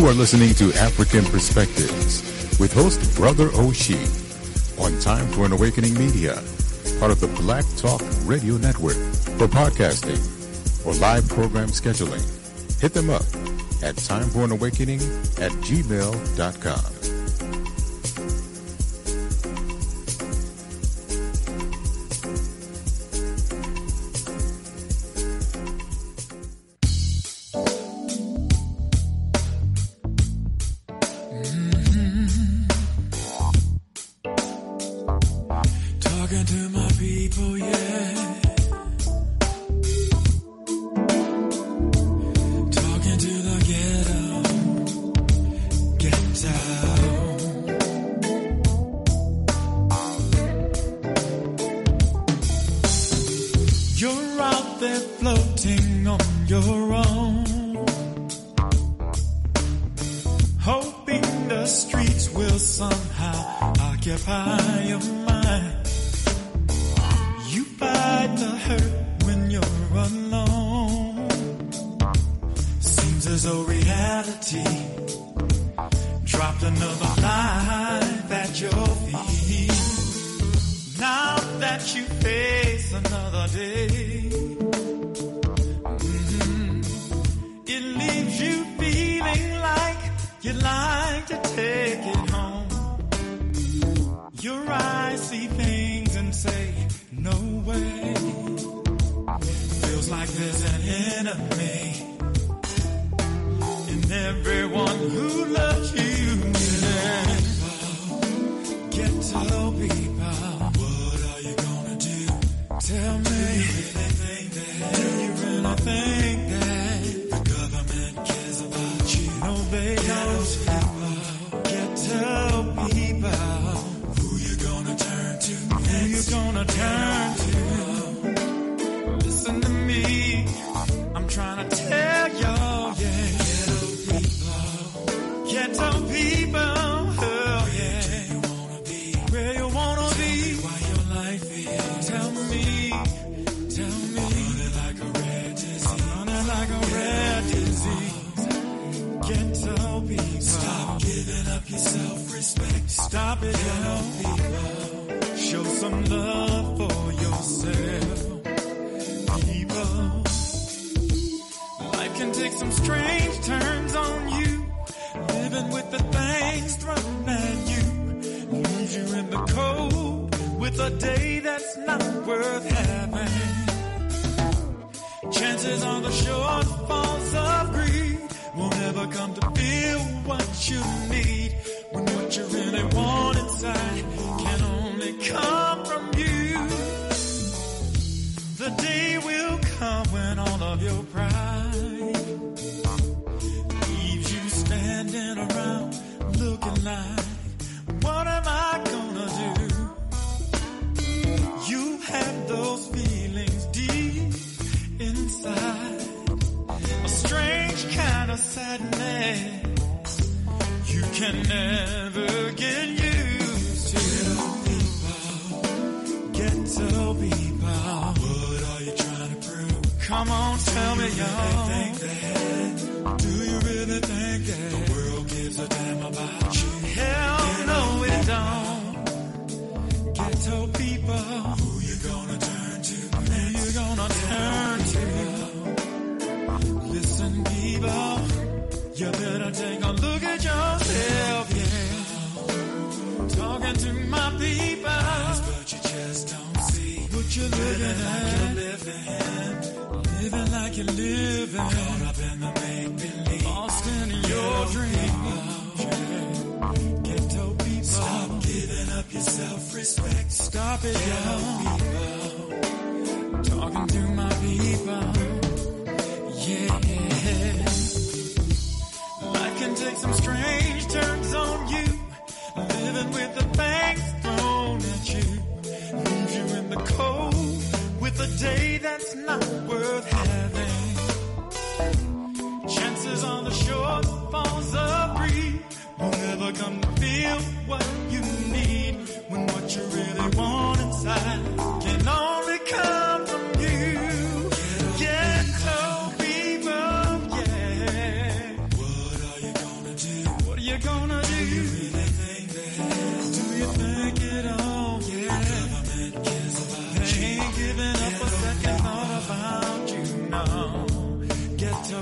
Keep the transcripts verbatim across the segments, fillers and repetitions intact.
You are listening to African Perspectives with host Brother Oshie on Time for an Awakening Media, part of the Black Talk Radio Network. For podcasting or live program scheduling, hit them up at timeforanawakening at gmail dot com.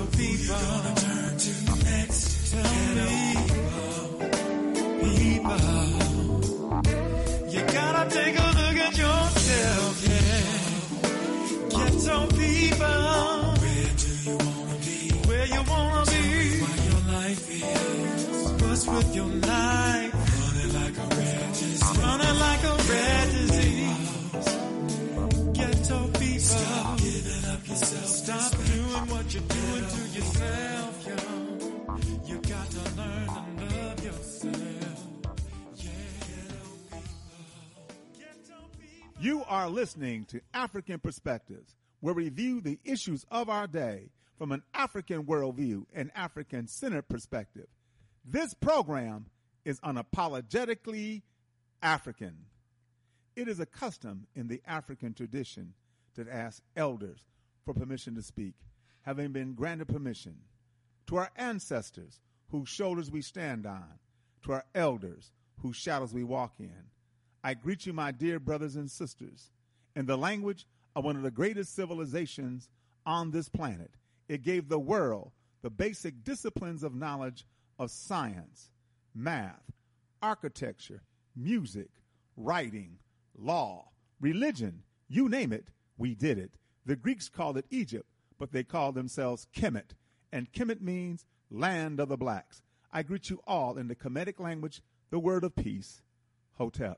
Ghetto people. We're gonna turn to next. Tell me, people, you gotta take a look at yourself, yeah. Ghetto people, where do you wanna be? Where you wanna be? What your life is. What's with your life? Running like a red disease. Running like a red disease. Ghetto people, stop giving up yourself. Stop doing what you're doing to yourself, yo. You got to learn to love yourself. Yeah, ghetto people. Ghetto people. You are listening to African Perspectives, where we review the issues of our day from an African worldview and African-centered perspective. This program is unapologetically African. It is a custom in the African tradition to ask elders for permission to speak, having been granted permission. To our ancestors, whose shoulders we stand on, to our elders, whose shadows we walk in, I greet you, my dear brothers and sisters, in the language of one of the greatest civilizations on this planet. It gave the world the basic disciplines of knowledge of science, math, architecture, music, writing, law, religion, you name it, we did it. The Greeks called it Egypt, but they called themselves Kemet, and Kemet means land of the blacks. I greet you all in the Kemetic language, the word of peace, Hotep.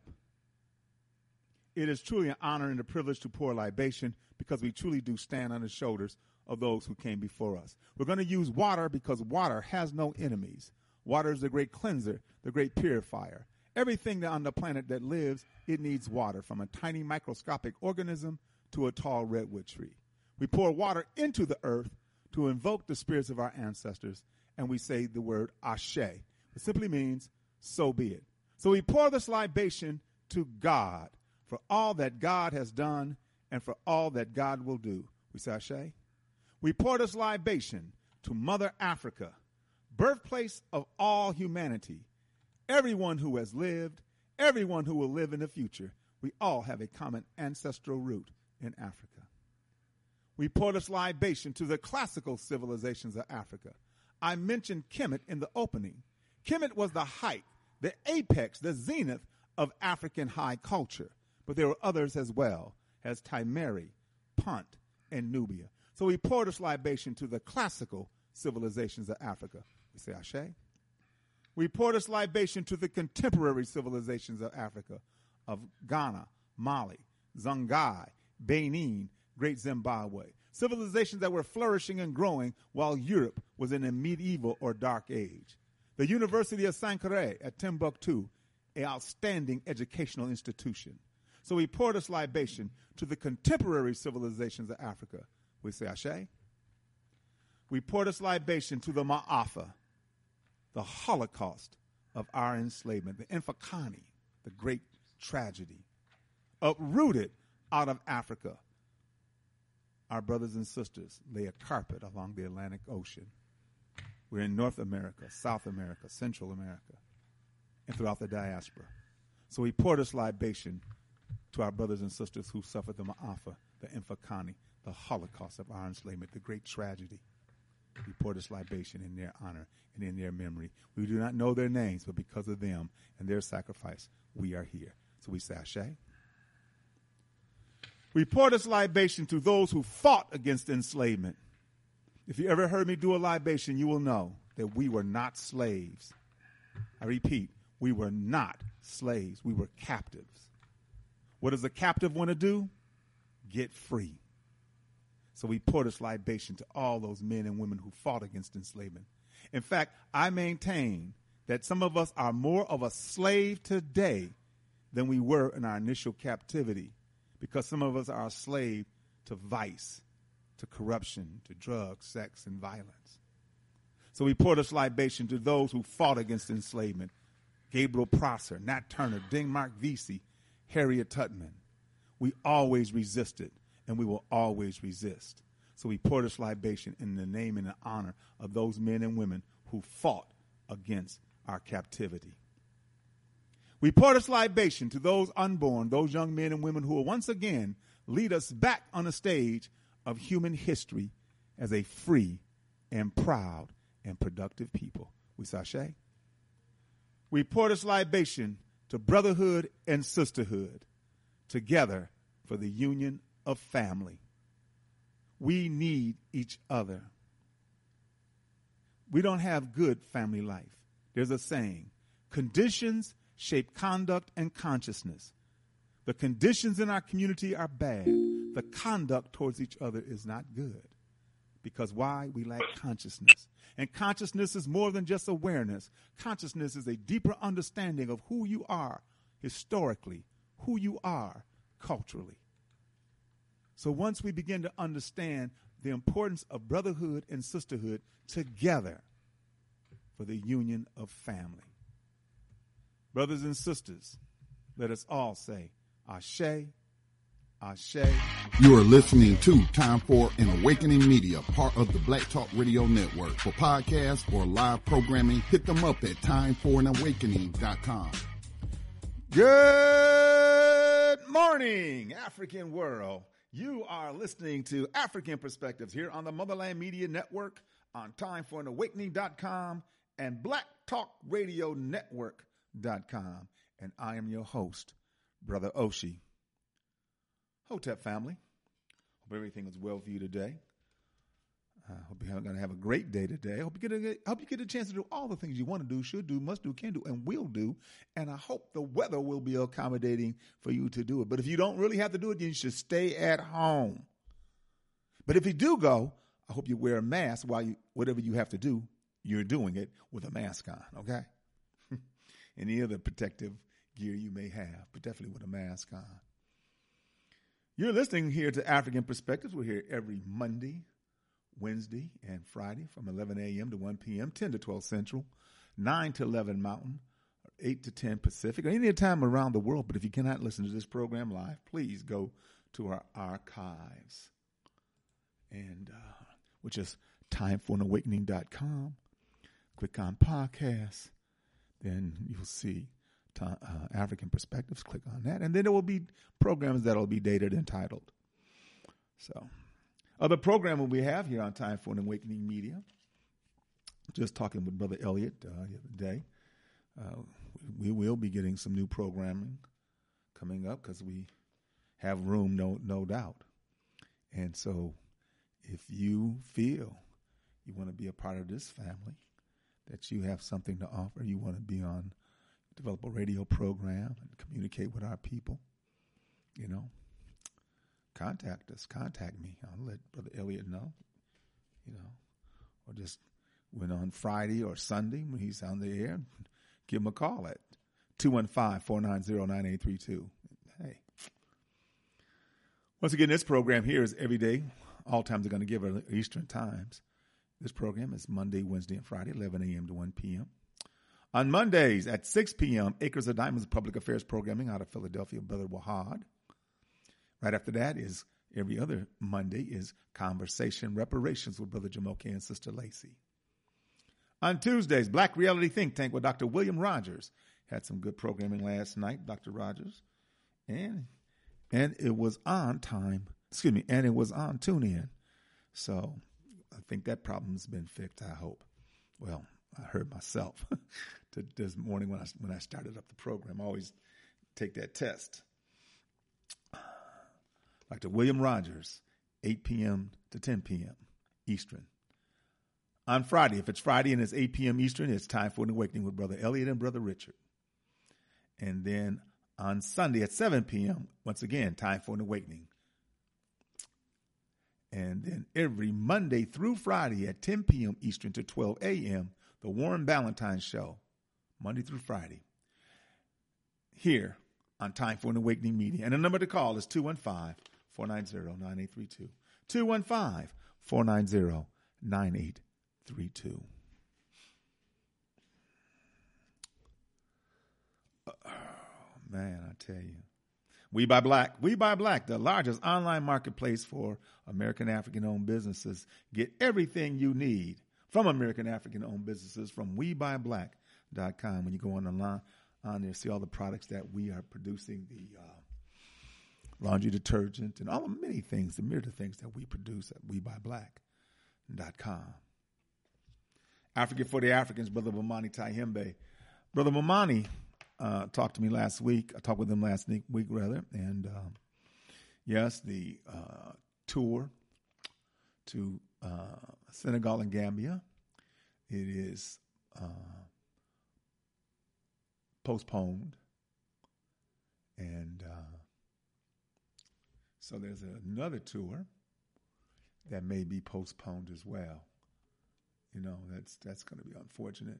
It is truly an honor and a privilege to pour libation because we truly do stand on the shoulders of those who came before us. We're going to use water because water has no enemies. Water is the great cleanser, the great purifier. Everything on the planet that lives, it needs water, from a tiny microscopic organism to a tall redwood tree. We pour water into the earth to invoke the spirits of our ancestors, and we say the word Ashe. It simply means, so be it. So we pour this libation to God for all that God has done and for all that God will do. We say Ashe. We pour this libation to Mother Africa, birthplace of all humanity. Everyone who has lived, everyone who will live in the future, we all have a common ancestral root in Africa. We pour this libation to the classical civilizations of Africa. I mentioned Kemet in the opening. Kemet was the height, the apex, the zenith of African high culture. But there were others as well, as Timeri, Punt, and Nubia. So we pour this libation to the classical civilizations of Africa. We say Ashe. We pour this libation to the contemporary civilizations of Africa, of Ghana, Mali, Songhai, Benin, Great Zimbabwe. Civilizations that were flourishing and growing while Europe was in a medieval or dark age. The University of Sankore at Timbuktu, an outstanding educational institution. So we pour this libation to the contemporary civilizations of Africa. We say Ashe. We pour this libation to the Ma'afa, the Holocaust of our enslavement, the Infakani, the great tragedy, uprooted out of Africa. Our brothers and sisters lay a carpet along the Atlantic Ocean. We're in North America, South America, Central America, and throughout the diaspora. So we pour this libation to our brothers and sisters who suffered the Ma'afa, the Infakani, the Holocaust of our enslavement, the great tragedy. We pour this libation in their honor and in their memory. We do not know their names, but because of them and their sacrifice, we are here. So we say Ashe. We pour this libation to those who fought against enslavement. If you ever heard me do a libation, you will know that we were not slaves. I repeat, we were not slaves. We were captives. What does a captive want to do? Get free. So we pour this libation to all those men and women who fought against enslavement. In fact, I maintain that some of us are more of a slave today than we were in our initial captivity, because some of us are a slave to vice, to corruption, to drugs, sex, and violence. So we pour this libation to those who fought against enslavement. Gabriel Prosser, Nat Turner, Denmark Vesey, Harriet Tubman. We always resisted, and we will always resist. So we pour this libation in the name and the honor of those men and women who fought against our captivity. We pour this libation to those unborn, those young men and women who will once again lead us back on the stage of human history as a free and proud and productive people. We sashay. We pour this libation to brotherhood and sisterhood, together for the union of family. We need each other. We don't have good family life. There's a saying, conditions shape conduct and consciousness. The conditions in our community are bad. The conduct towards each other is not good. Because why? We lack consciousness. And consciousness is more than just awareness. Consciousness is a deeper understanding of who you are historically, who you are culturally. So once we begin to understand the importance of brotherhood and sisterhood together for the union of family. Brothers and sisters, let us all say, Ashe, Ashe. You are listening to Time for an Awakening Media, part of the Black Talk Radio Network. For podcasts or live programming, hit them up at time for an awakening dot com. Good morning, African world. You are listening to African Perspectives here on the Motherland Media Network, on time for an awakening dot com and black talk radio network dot com. And I am your host, Brother Oshi. Hotep family, hope everything is well for you today. I uh, hope you're going to have a great day today. I hope you, get a, hope you get a chance to do all the things you want to do, should do, must do, can do, and will do. And I hope the weather will be accommodating for you to do it. But if you don't really have to do it, then you should stay at home. But if you do go, I hope you wear a mask while you, whatever you have to do, you're doing it with a mask on, okay? Any other protective gear you may have, but definitely with a mask on. You're listening here to African Perspectives. We're here every Monday, Wednesday, and Friday from eleven a.m. to one p.m., ten to twelve Central, nine to eleven Mountain, eight to ten Pacific, or any time around the world. But if you cannot listen to this program live, please go to our archives, and uh, which is time for an awakening dot com. Click on podcasts, then you'll see Uh, African Perspectives. Click on that, and then there will be programs that will be dated and titled. So, other programming we have here on Time for an Awakening Media. Just talking with Brother Elliot uh, the other day. Uh, we will be getting some new programming coming up because we have room, no no doubt. And so, if you feel you want to be a part of this family, that you have something to offer, you want to be on. Develop a radio program and communicate with our people, you know, contact us, contact me. I'll let Brother Elliot know, you know, or just when on Friday or Sunday when he's on the air, give him a call at two one five, four nine zero, nine eight three two. Hey. Once again, this program here is every day. All times are going to give her Eastern times. This program is Monday, Wednesday, and Friday, eleven a.m. to one p.m. On Mondays at six p.m., Acres of Diamonds Public Affairs Programming out of Philadelphia, Brother Wahad. Right after that is every other Monday is Conversation Reparations with Brother Jamoke and Sister Lacey. On Tuesdays, Black Reality Think Tank with Doctor William Rogers. Had some good programming last night, Doctor Rogers. And and it was on time, excuse me, and it was on TuneIn. So I think that problem's been fixed, I hope. Well, I heard myself to this morning when I when I started up the program. I always take that test. Doctor William Rogers, eight p.m. to ten p.m. Eastern. On Friday, if it's Friday and it's eight p.m. Eastern, it's Time for an Awakening with Brother Elliot and Brother Richard. And then on Sunday at seven p.m., once again, Time for an Awakening. And then every Monday through Friday at ten p.m. Eastern to twelve a.m., the Warren Ballantyne Show, Monday through Friday, here on Time for an Awakening Media. And the number to call is two one five, four nine zero, nine eight three two. two one five, four nine zero, nine eight three two. Oh, man, I tell you. We Buy Black. We Buy Black, the largest online marketplace for American African-owned businesses. Get everything you need from American African-owned businesses from we buy black dot com. When you go on the line, on there, see all the products that we are producing, the uh, laundry detergent and all the many things, the myriad of things that we produce at we buy black dot com. Africa for the Africans, Brother Bomani Tyehimbe. Brother Bomani uh, talked to me last week. I talked with him last week, week rather. And um, yes, the uh, tour to uh, Senegal and Gambia, it is uh, postponed. And uh, so there's another tour that may be postponed as well. You know, that's that's going to be unfortunate.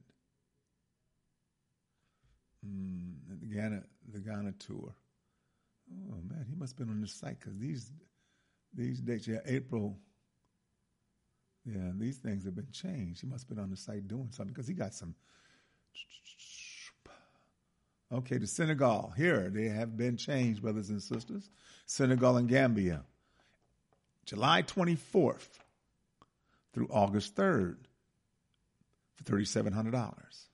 Mm, the Ghana the Ghana tour. Oh man, he must have been on the site because these these dates, yeah, April. Yeah, these things have been changed. He must have been on the site doing something because he got some. Okay, to Senegal. Here, they have been changed, brothers and sisters. Senegal and Gambia. July twenty-fourth through August third for three thousand seven hundred dollars.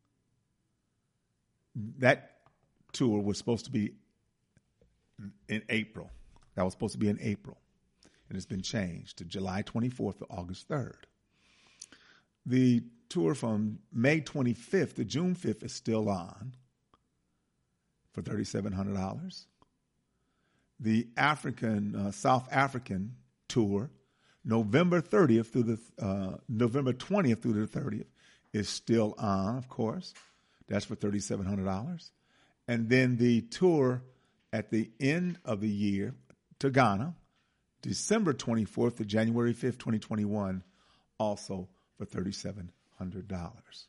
That tour was supposed to be in April. That was supposed to be in April. And it's been changed to July twenty-fourth to August third. The tour from May twenty-fifth to June fifth is still on for three thousand seven hundred dollars. The African, uh, South African tour, November thirtieth through the, uh, November twentieth through the thirtieth is still on, of course. That's for three thousand seven hundred dollars. And then the tour at the end of the year to Ghana, December twenty-fourth to January fifth, twenty twenty-one, also for three thousand seven hundred dollars.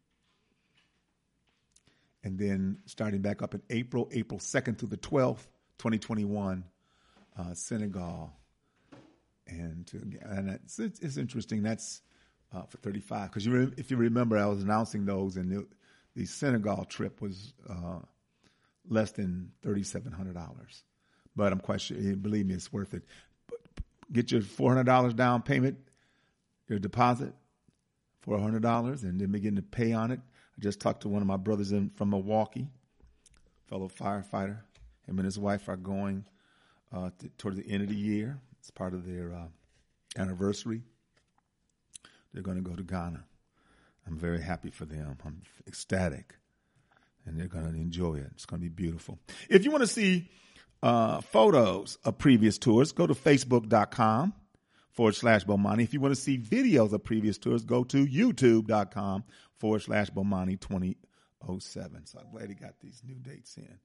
And then starting back up in April, April second through the twelfth, twenty twenty-one, uh, Senegal. And, to, and it's, it's interesting. That's uh, for thirty-five. Because you re- if you remember, I was announcing those, and the, the Senegal trip was uh, less than three thousand seven hundred dollars. But I'm quite sure, believe me, it's worth it. Get your four hundred dollars down payment, your deposit, four hundred dollars, and then begin to pay on it. I just talked to one of my brothers in, from Milwaukee, fellow firefighter. Him and his wife are going uh, to, toward the end of the year. It's part of their uh, anniversary. They're going to go to Ghana. I'm very happy for them. I'm ecstatic. And they're going to enjoy it. It's going to be beautiful. If you want to see uh, photos of previous tours, go to facebook.com forward slash Bomani. If you want to see videos of previous tours, go to youtube.com forward slash Bomani 2007. So I'm glad he got these new dates in.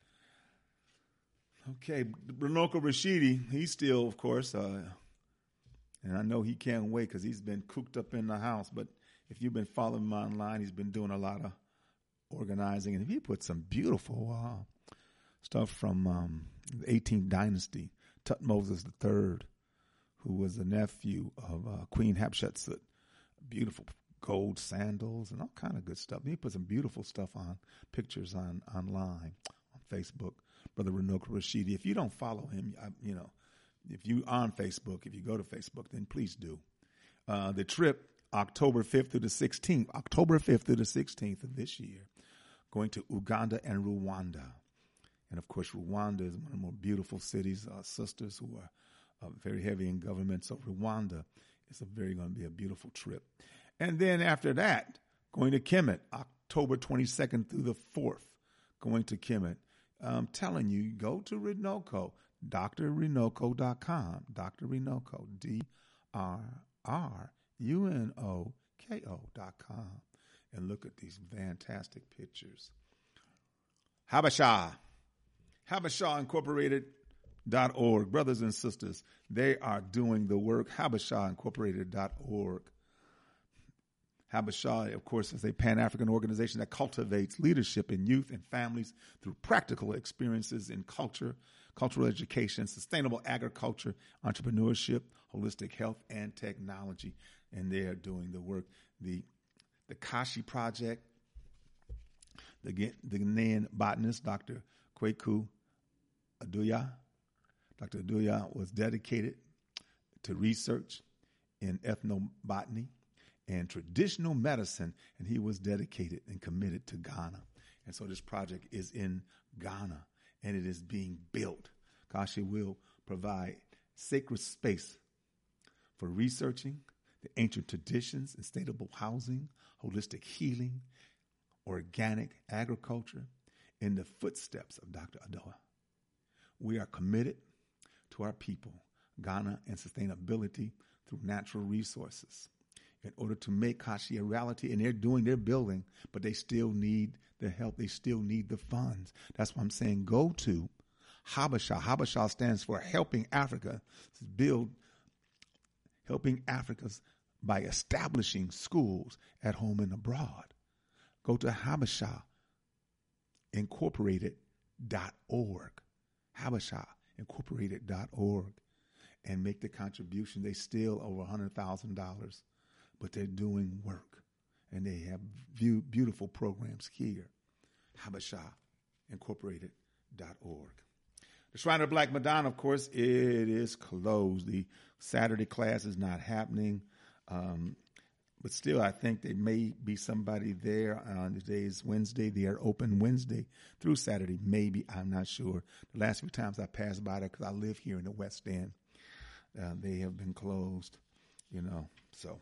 Okay, Runoko Rashidi, he's still, of course, uh, and I know he can't wait because he's been cooped up in the house. But if you've been following him online, he's been doing a lot of organizing, and he put some beautiful uh, stuff from um, the eighteenth dynasty. Tutmosis the third, who was the nephew of uh, Queen Hatshepsut, beautiful gold sandals and all kind of good stuff. He put some beautiful stuff on, pictures on online, on Facebook. Brother Runoko Rashidi. If you don't follow him, I, you know, if you on Facebook, if you go to Facebook, then please do. Uh, the trip, October fifth through the sixteenth, October fifth through the sixteenth of this year, going to Uganda and Rwanda. And, of course, Rwanda is one of the more beautiful cities, uh, sisters who are uh, very heavy in government. So Rwanda is a very going to be a beautiful trip. And then after that, going to Kemet, October twenty-second through the fourth, going to Kemet. I'm telling you, go to Runoko, D R Runoko dot com, Doctor Runoko, D R R U N O K O dot com, and look at these fantastic pictures. Habesha, Habesha Incorporated dot org. Brothers and sisters, they are doing the work. Habesha Incorporated dot org. Habesha, of course, is a Pan-African organization that cultivates leadership in youth and families through practical experiences in culture, cultural education, sustainable agriculture, entrepreneurship, holistic health, and technology. And they are doing the work. The the Kashi Project, the, the Ghanaian botanist, Doctor Kweku Aduya. Doctor Aduya was dedicated to research in ethnobotany and traditional medicine, and he was dedicated and committed to Ghana. And so this project is in Ghana, and it is being built. Kashi will provide sacred space for researching, the ancient traditions, sustainable housing, holistic healing, organic agriculture in the footsteps of Doctor Adoa. We are committed to our people, Ghana, and sustainability through natural resources in order to make Kashi a reality. And they're doing their building, but they still need the help. They still need the funds. That's why I'm saying go to Habesha. Habesha stands for Helping Africa Build, Helping Africa's by establishing schools at home and abroad. Go to Habesha Incorporated dot org. Habesha Incorporated dot org and make the contribution. They still over one hundred thousand dollars, but they're doing work and they have view, beautiful programs here. Habesha Incorporated dot org. The Shrine of Black Madonna, of course, it is closed. The Saturday class is not happening. Um, but still, I think there may be somebody there. On today is Wednesday. They are open Wednesday through Saturday. Maybe, I'm not sure. The last few times I passed by there, because I live here in the West End, uh, they have been closed, you know. So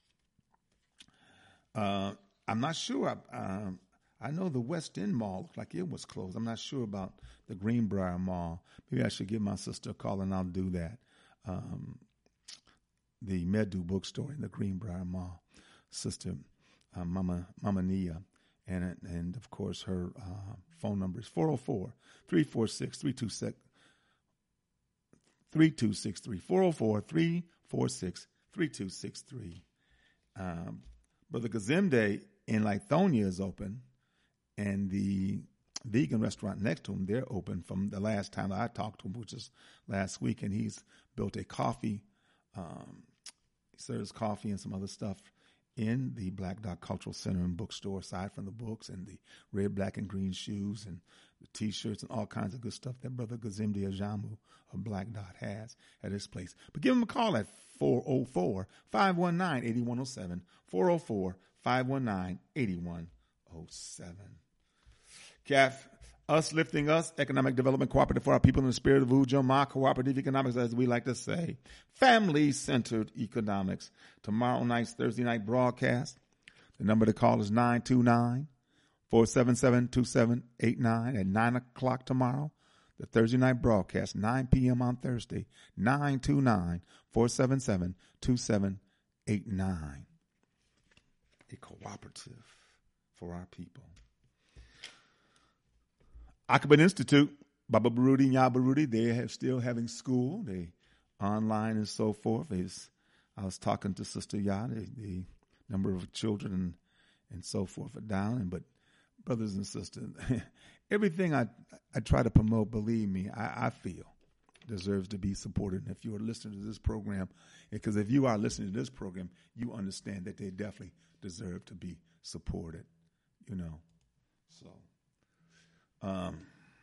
uh, I'm not sure. I, um, I know the West End Mall looked like it was closed. I'm not sure about the Greenbrier Mall. Maybe I should give my sister a call and I'll do that. Um, the Medu bookstore in the Greenbrier Mall. Sister uh, Mama Mama Nia, and and of course her uh, phone number is four oh four, three four six, three two six three. four oh four, three four six, three two six three. Um, Brother Gazimde in Lithonia is open, and the vegan restaurant next to him, they're open from the last time I talked to him, which is last week, and he's built a coffee, um, he serves coffee and some other stuff in the Black Dot Cultural Center and bookstore, aside from the books and the red, black, and green shoes and the T-shirts and all kinds of good stuff that Brother Gazimde Ajamu of Black Dot has at his place. But give him a call at four oh four, five one nine, eight one oh seven, four oh four, five one nine, eight one oh seven. C A F, Us Lifting Us, Economic Development Cooperative for our people in the spirit of Ujamaa, cooperative economics, as we like to say. Family-centered economics. Tomorrow night's Thursday night broadcast. The number to call is nine two nine, four seven seven, two seven eight nine at nine o'clock tomorrow. The Thursday night broadcast, nine p.m. on Thursday, nine two nine, four seven seven, two seven eight nine. A cooperative for our people. Akabin Institute, Baba Baruti, Nya Baruti, they have still having school. They online and so forth. There's, I was talking to Sister Ya, the, the number of children and, and so forth are down. And, but brothers and sisters, everything I I try to promote, believe me, I, I feel deserves to be supported. And if you are listening to this program, because if you are listening to this program, you understand that they definitely deserve to be supported, you know. So. Um,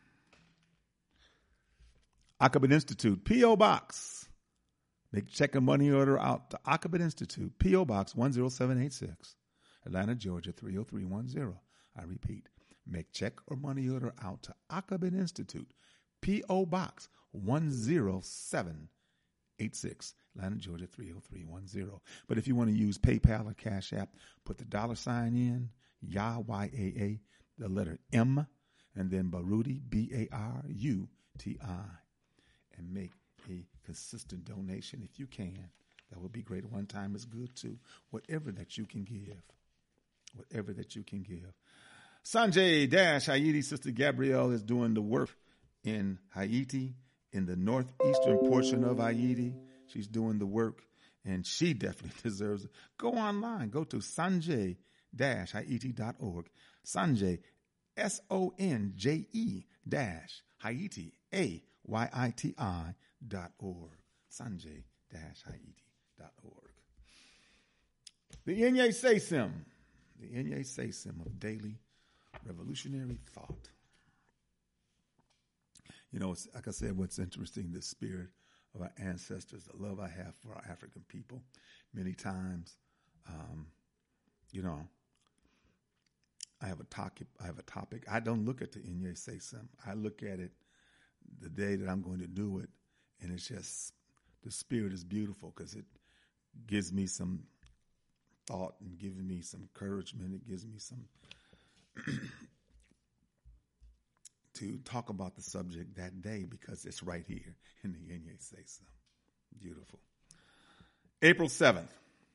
Akabit Institute, P O. Box. Make check and money order out to Akabit Institute, P O. Box one oh seven eight six, Atlanta, Georgia three oh three one oh. I repeat, make check or money order out to Akabit Institute, P O. Box one oh seven eight six, Atlanta, Georgia three oh three one oh. But if you want to use PayPal or Cash App, put the dollar sign in, Yah, Y A A, the letter M, and then Baruti, B A R U T I, and make a consistent donation if you can. That would be great. One time is good too. Whatever that you can give. Whatever that you can give. Sanjay Dash Haiti, Sister Gabrielle is doing the work in Haiti, in the northeastern portion of Haiti. She's doing the work, and she definitely deserves it. Go online. Go to sanjay dash haiti dot org. Sanjay, S O N J E dash Haiti, A Y I T I dot org. Sanjay dash Haiti dot org. The Inye Sesim, the Inye Sesim of daily revolutionary thought. You know, it's, like I said, what's interesting, the spirit of our ancestors, the love I have for our African people. Many times, um, you know, I have a topic. I have a topic. I don't look at the Inye Sesim. I look at it the day that I'm going to do it, and it's just the spirit is beautiful because it gives me some thought and gives me some encouragement. It gives me some to talk about the subject that day because it's right here in the Yenye Say So. Beautiful. April seventh.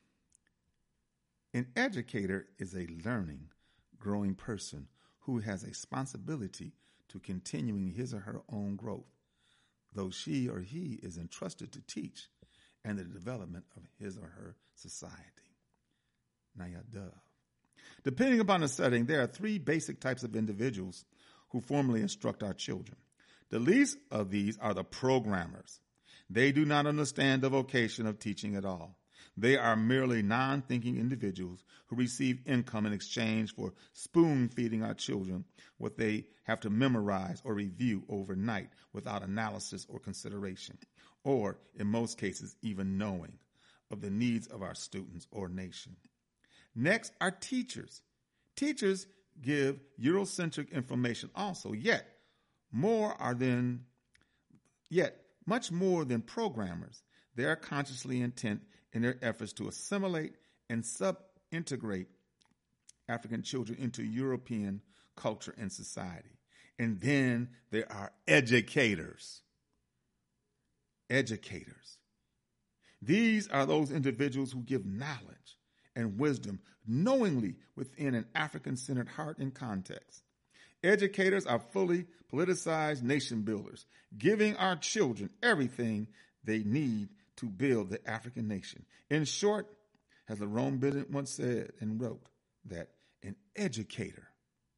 An educator is a learning, growing person who has a responsibility to continuing his or her own growth, though she or he is entrusted to teach and the development of his or her society. Naya Dove. Depending upon the setting, there are three basic types of individuals who formally instruct our children. The least of these are the programmers. They do not understand the vocation of teaching at all. They are merely non-thinking individuals who receive income in exchange for spoon-feeding our children what they have to memorize or review overnight without analysis or consideration, or, in most cases, even knowing of the needs of our students or nation. Next are teachers. Teachers give Eurocentric information also, yet more are than, yet much more than programmers. They are consciously intent in their efforts to assimilate and sub-integrate African children into European culture and society. And then there are educators. Educators. These are those individuals who give knowledge and wisdom knowingly within an African-centered heart and context. Educators are fully politicized nation builders, giving our children everything they need to build the African nation. In short, as Lerone Bennett once said and wrote, that an educator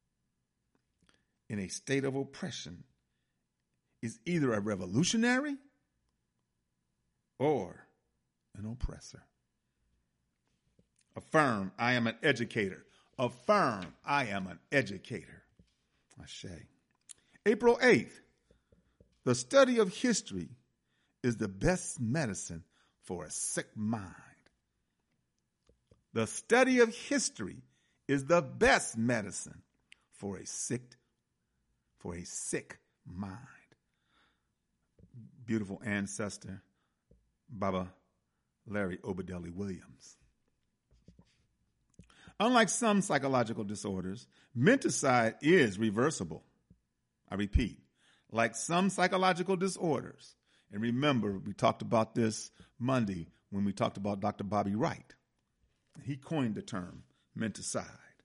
in a state of oppression is either a revolutionary or an oppressor. Affirm, I am an educator. Affirm, I am an educator. Ashe. April eighth, the study of history is the best medicine for a sick mind. The study of history is the best medicine for a sick, for a sick mind. Beautiful ancestor, Baba Larry Obadeli Williams. Unlike some psychological disorders, menticide is reversible. I repeat, like some psychological disorders, and remember, we talked about this Monday when we talked about Doctor Bobby Wright. He coined the term menticide.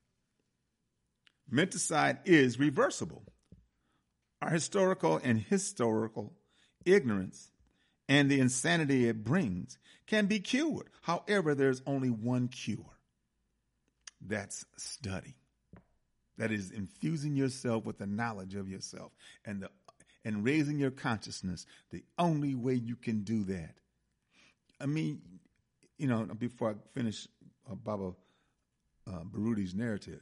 Menticide is reversible. Our historical and historical ignorance and the insanity it brings can be cured. However, there's only one cure. That's study. That is infusing yourself with the knowledge of yourself and the and raising your consciousness. The only way you can do that. I mean, you know, before I finish uh, Baba uh, Barudi's narrative,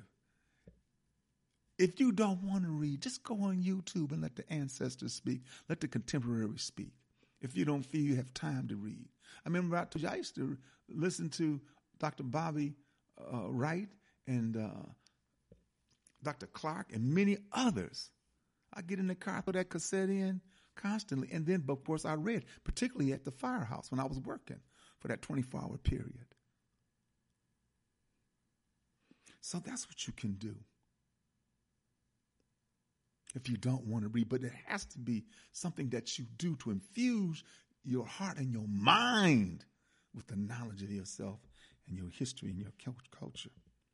if you don't want to read, just go on YouTube and let the ancestors speak. Let the contemporaries speak. If you don't feel you have time to read. I remember I, told you, I used to listen to Doctor Bobby uh, Wright and uh, Doctor Clark and many others. I get in the car, put that cassette in constantly, and then, of course, I read, particularly at the firehouse when I was working for that twenty-four hour period. So that's what you can do if you don't want to read, but it has to be something that you do to infuse your heart and your mind with the knowledge of yourself and your history and your culture.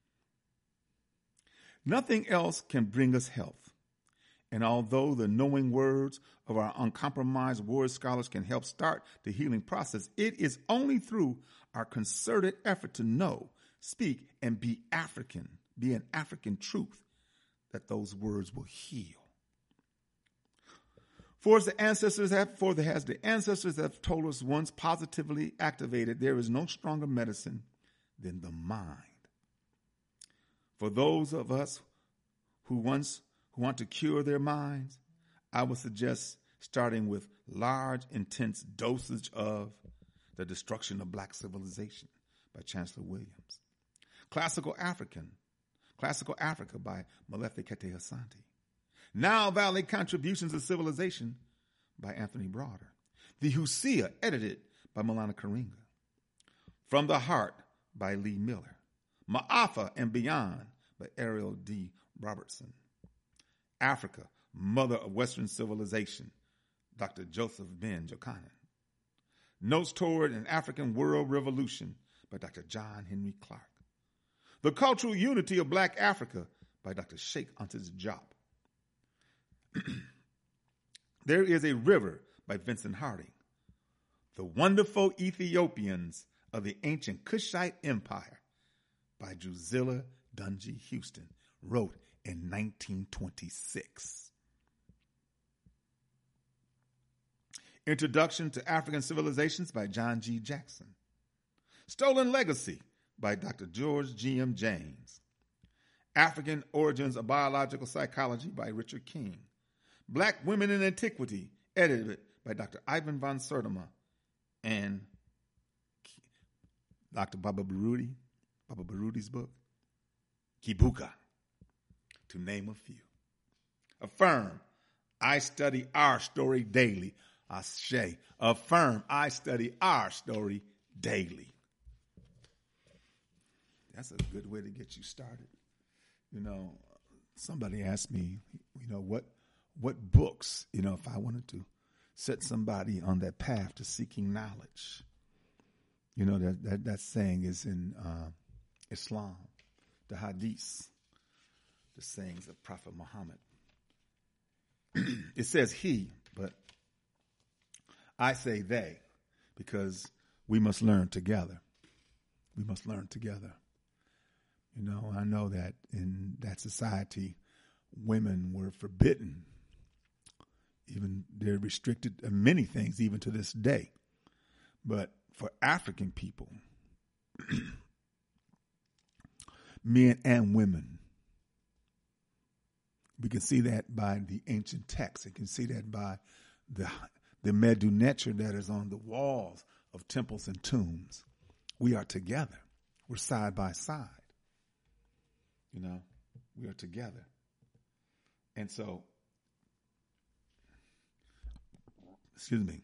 Nothing else can bring us health. And although the knowing words of our uncompromised word scholars can help start the healing process, it is only through our concerted effort to know, speak, and be African, be an African truth, that those words will heal. For as the ancestors have, for the, as the ancestors have told us, once positively activated, there is no stronger medicine than the mind. For those of us who once who want to cure their minds, I would suggest starting with large, intense dosage of The Destruction of Black Civilization by Chancellor Williams. Classical African, Classical Africa by Molefi Kete Asante. Nile Valley Contributions to Civilization by Anthony Broder. The Hosea, edited by Maulana Karinga. From the Heart by Lee Miller. Ma'afa and Beyond by Ariel D. Robertson. Africa, Mother of Western Civilization, Doctor Joseph Ben Jochannan. Notes Toward an African World Revolution by Doctor John Henry Clark. The Cultural Unity of Black Africa by Doctor Sheikh Anta Diop. There is a River by Vincent Harding. The Wonderful Ethiopians of the Ancient Kushite Empire by Drusilla Dungy Houston, wrote in nineteen twenty-six. Introduction to African Civilizations by John G. Jackson. Stolen Legacy by Doctor George G M. James. African Origins of Biological Psychology by Richard King. Black Women in Antiquity, edited by Doctor Ivan von Sertima and Doctor Baba Baruti, Baba Baruti's book, Kibuka, to name a few. Affirm, I study our story daily. Ashe. Affirm, I study our story daily. That's a good way to get you started. You know, somebody asked me, you know, what what books, you know, if I wanted to set somebody on that path to seeking knowledge. You know, that that, that saying is in uh, Islam, the Hadiths, the sayings of Prophet Muhammad. It says he, but I say they, because we must learn together. We must learn together. You know, I know that in that society, women were forbidden. Even they're restricted in many things, even to this day. But for African people, men and women, we can see that by the ancient texts. You can see that by the the Medu Neter that is on the walls of temples and tombs. We are together. We're side by side. You know, we are together. And so, excuse me.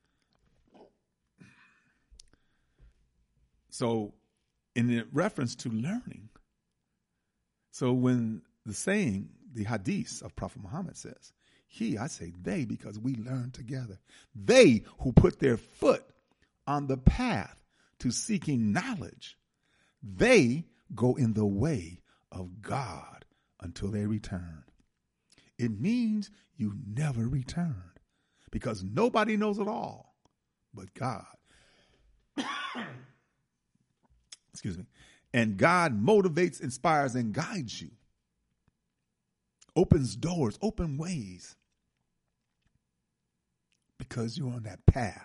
So, in the reference to learning, so when the saying, the hadith of Prophet Muhammad says, he, I say they, because we learn together. They who put their foot on the path to seeking knowledge, they go in the way of God until they return. It means you never return, because nobody knows it all but God. Excuse me. And God motivates, inspires, and guides you. Opens doors, open ways. Because you're on that path.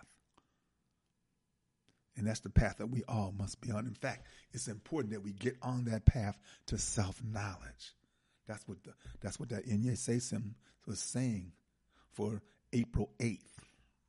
And that's the path that we all must be on. In fact, it's important that we get on that path to self-knowledge. That's what the, that's what that Inye Sesim was saying for April eighth.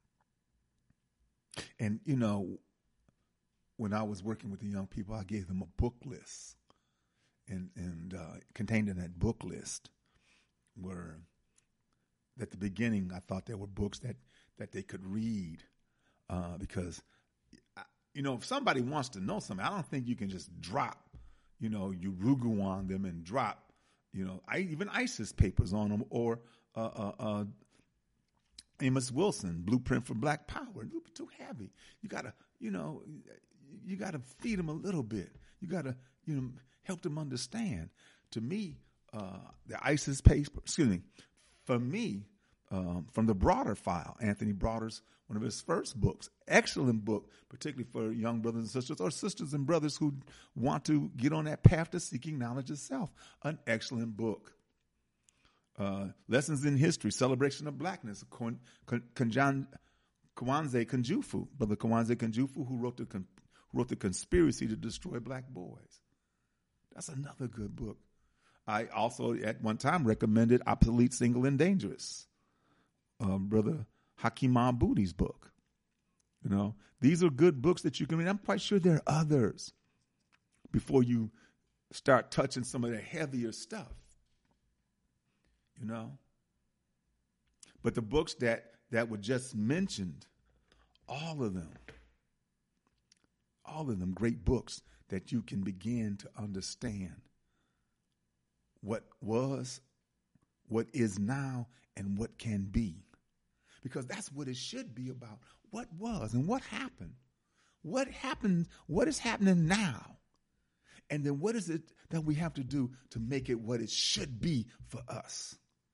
And, you know, when I was working with the young people, I gave them a book list. And, and uh, contained in that book list were, at the beginning, I thought there were books that, that they could read uh, because, you know, if somebody wants to know something, I don't think you can just drop, you know, Urugu on them and drop, you know, I, even ISIS papers on them, or uh, uh, uh, Amos Wilson, Blueprint for Black Power. A little bit too heavy. You got to, you know, you got to feed them a little bit. You got to, you know, help them understand. To me, uh, the ISIS paper, excuse me, for me, um, from the Broader file, Anthony Broader's, one of his first books, excellent book, particularly for young brothers and sisters, or sisters and brothers who want to get on that path to seeking knowledge itself. An excellent book. Uh, Lessons in History, Celebration of Blackness, Kon, Kon, Konjan, Kwanze Kunjufu, Brother Kwanze Kunjufu, who wrote the con, who wrote the Conspiracy to Destroy Black Boys. That's another good book. I also, at one time, recommended Obsolete, Single, and Dangerous, um, Brother Hakeem Mahboudi's book. You know, these are good books that you can read. I'm quite sure there are others before you start touching some of the heavier stuff. You know? But the books that, that were just mentioned, all of them, all of them great books that you can begin to understand what was, what is now, and what can be. Because that's what it should be about. What was and what happened. What happened, what is happening now? And then what is it that we have to do to make it what it should be for us?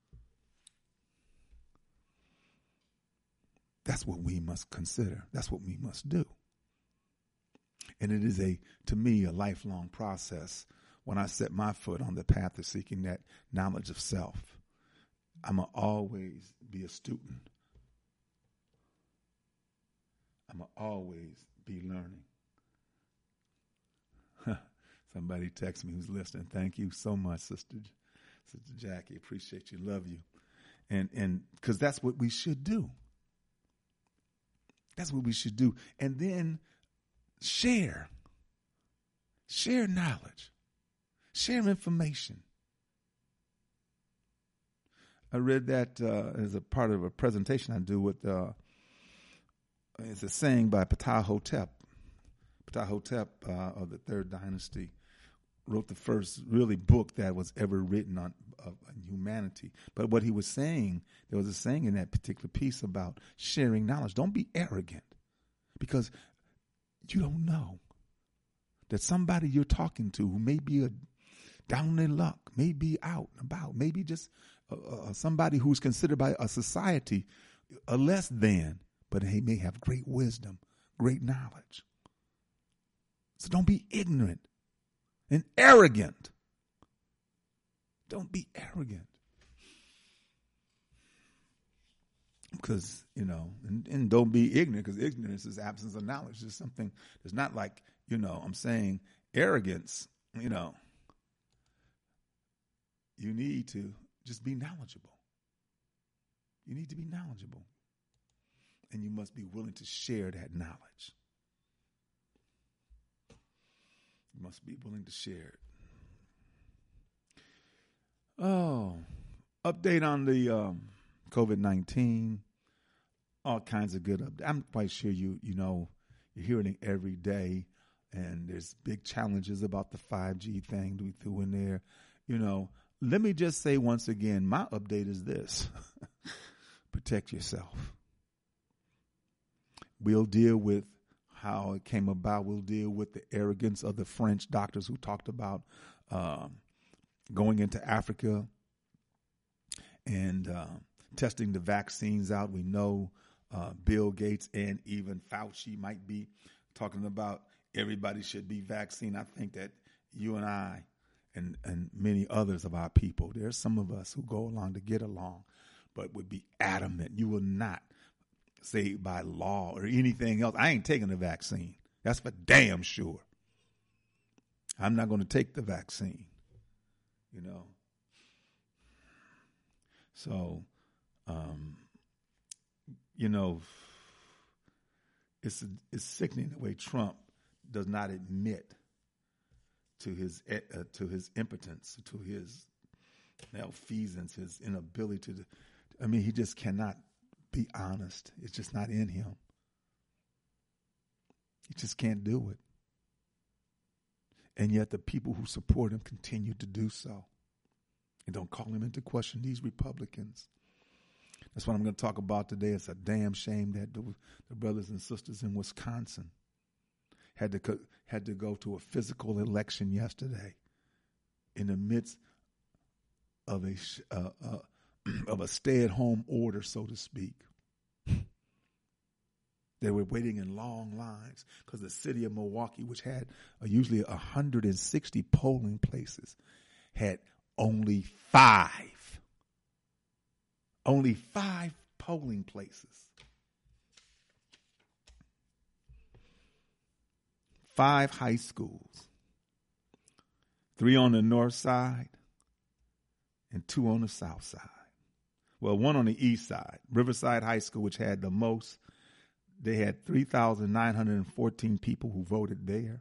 That's what we must consider. That's what we must do. And it is a, to me, a lifelong process. When I set my foot on the path of seeking that knowledge of self, I'm going to always be a student. I'm going to always be learning. Somebody text me who's listening. Thank you so much, Sister Sister Jackie. Appreciate you. Love you. And and because that's what we should do. That's what we should do. And then share. Share knowledge. Share information. I read that uh, as a part of a presentation I do with, uh, it's a saying by Ptahhotep. Ptahhotep uh, of the Third Dynasty wrote the first really book that was ever written on, uh, on humanity. But what he was saying, there was a saying in that particular piece about sharing knowledge. Don't be arrogant, because you don't know that somebody you're talking to who may be a down in their luck, may be out and about, maybe just uh, uh, somebody who's considered by a society a less than, but he may have great wisdom, great knowledge. So don't be ignorant and arrogant. Don't be arrogant. Because, you know, and, and don't be ignorant, because ignorance is absence of knowledge. It's something, it's not like, you know, I'm saying arrogance, you know, you need to just be knowledgeable. You need to be knowledgeable. And you must be willing to share that knowledge. You must be willing to share it. Oh, update on the um, COVID nineteen. All kinds of good updates. I'm quite sure you you know, you're hearing it every day. And there's big challenges about the five G thing we threw in there. You know, let me just say once again, my update is this. Protect yourself. We'll deal with how it came about. We'll deal with the arrogance of the French doctors who talked about um, going into Africa and uh, testing the vaccines out. We know uh, Bill Gates and even Fauci might be talking about everybody should be vaccinated. I think that you and I and, and many others of our people, there's some of us who go along to get along, but would be adamant. You will not say by law or anything else, I ain't taking the vaccine. That's for damn sure. I'm not going to take the vaccine, you know. So, um, you know, it's it's sickening the way Trump does not admit to his uh, to his impotence, to his malfeasance, his inability to. I mean, he just cannot be honest. It's just not in him. He just can't do it. And yet the people who support him continue to do so. And don't call him into question, these Republicans. That's what I'm going to talk about today. It's a damn shame that the, the brothers and sisters in Wisconsin had to co- had to go to a physical election yesterday in the midst of a uh, uh, of a stay-at-home order, so to speak. They were waiting in long lines because the city of Milwaukee, which had uh, usually one hundred sixty polling places, had only five. Only five polling places. Five high schools. Three on the north side and two on the south side. Well, one on the east side. Riverside High School, which had the most. They had three thousand nine hundred fourteen people who voted there.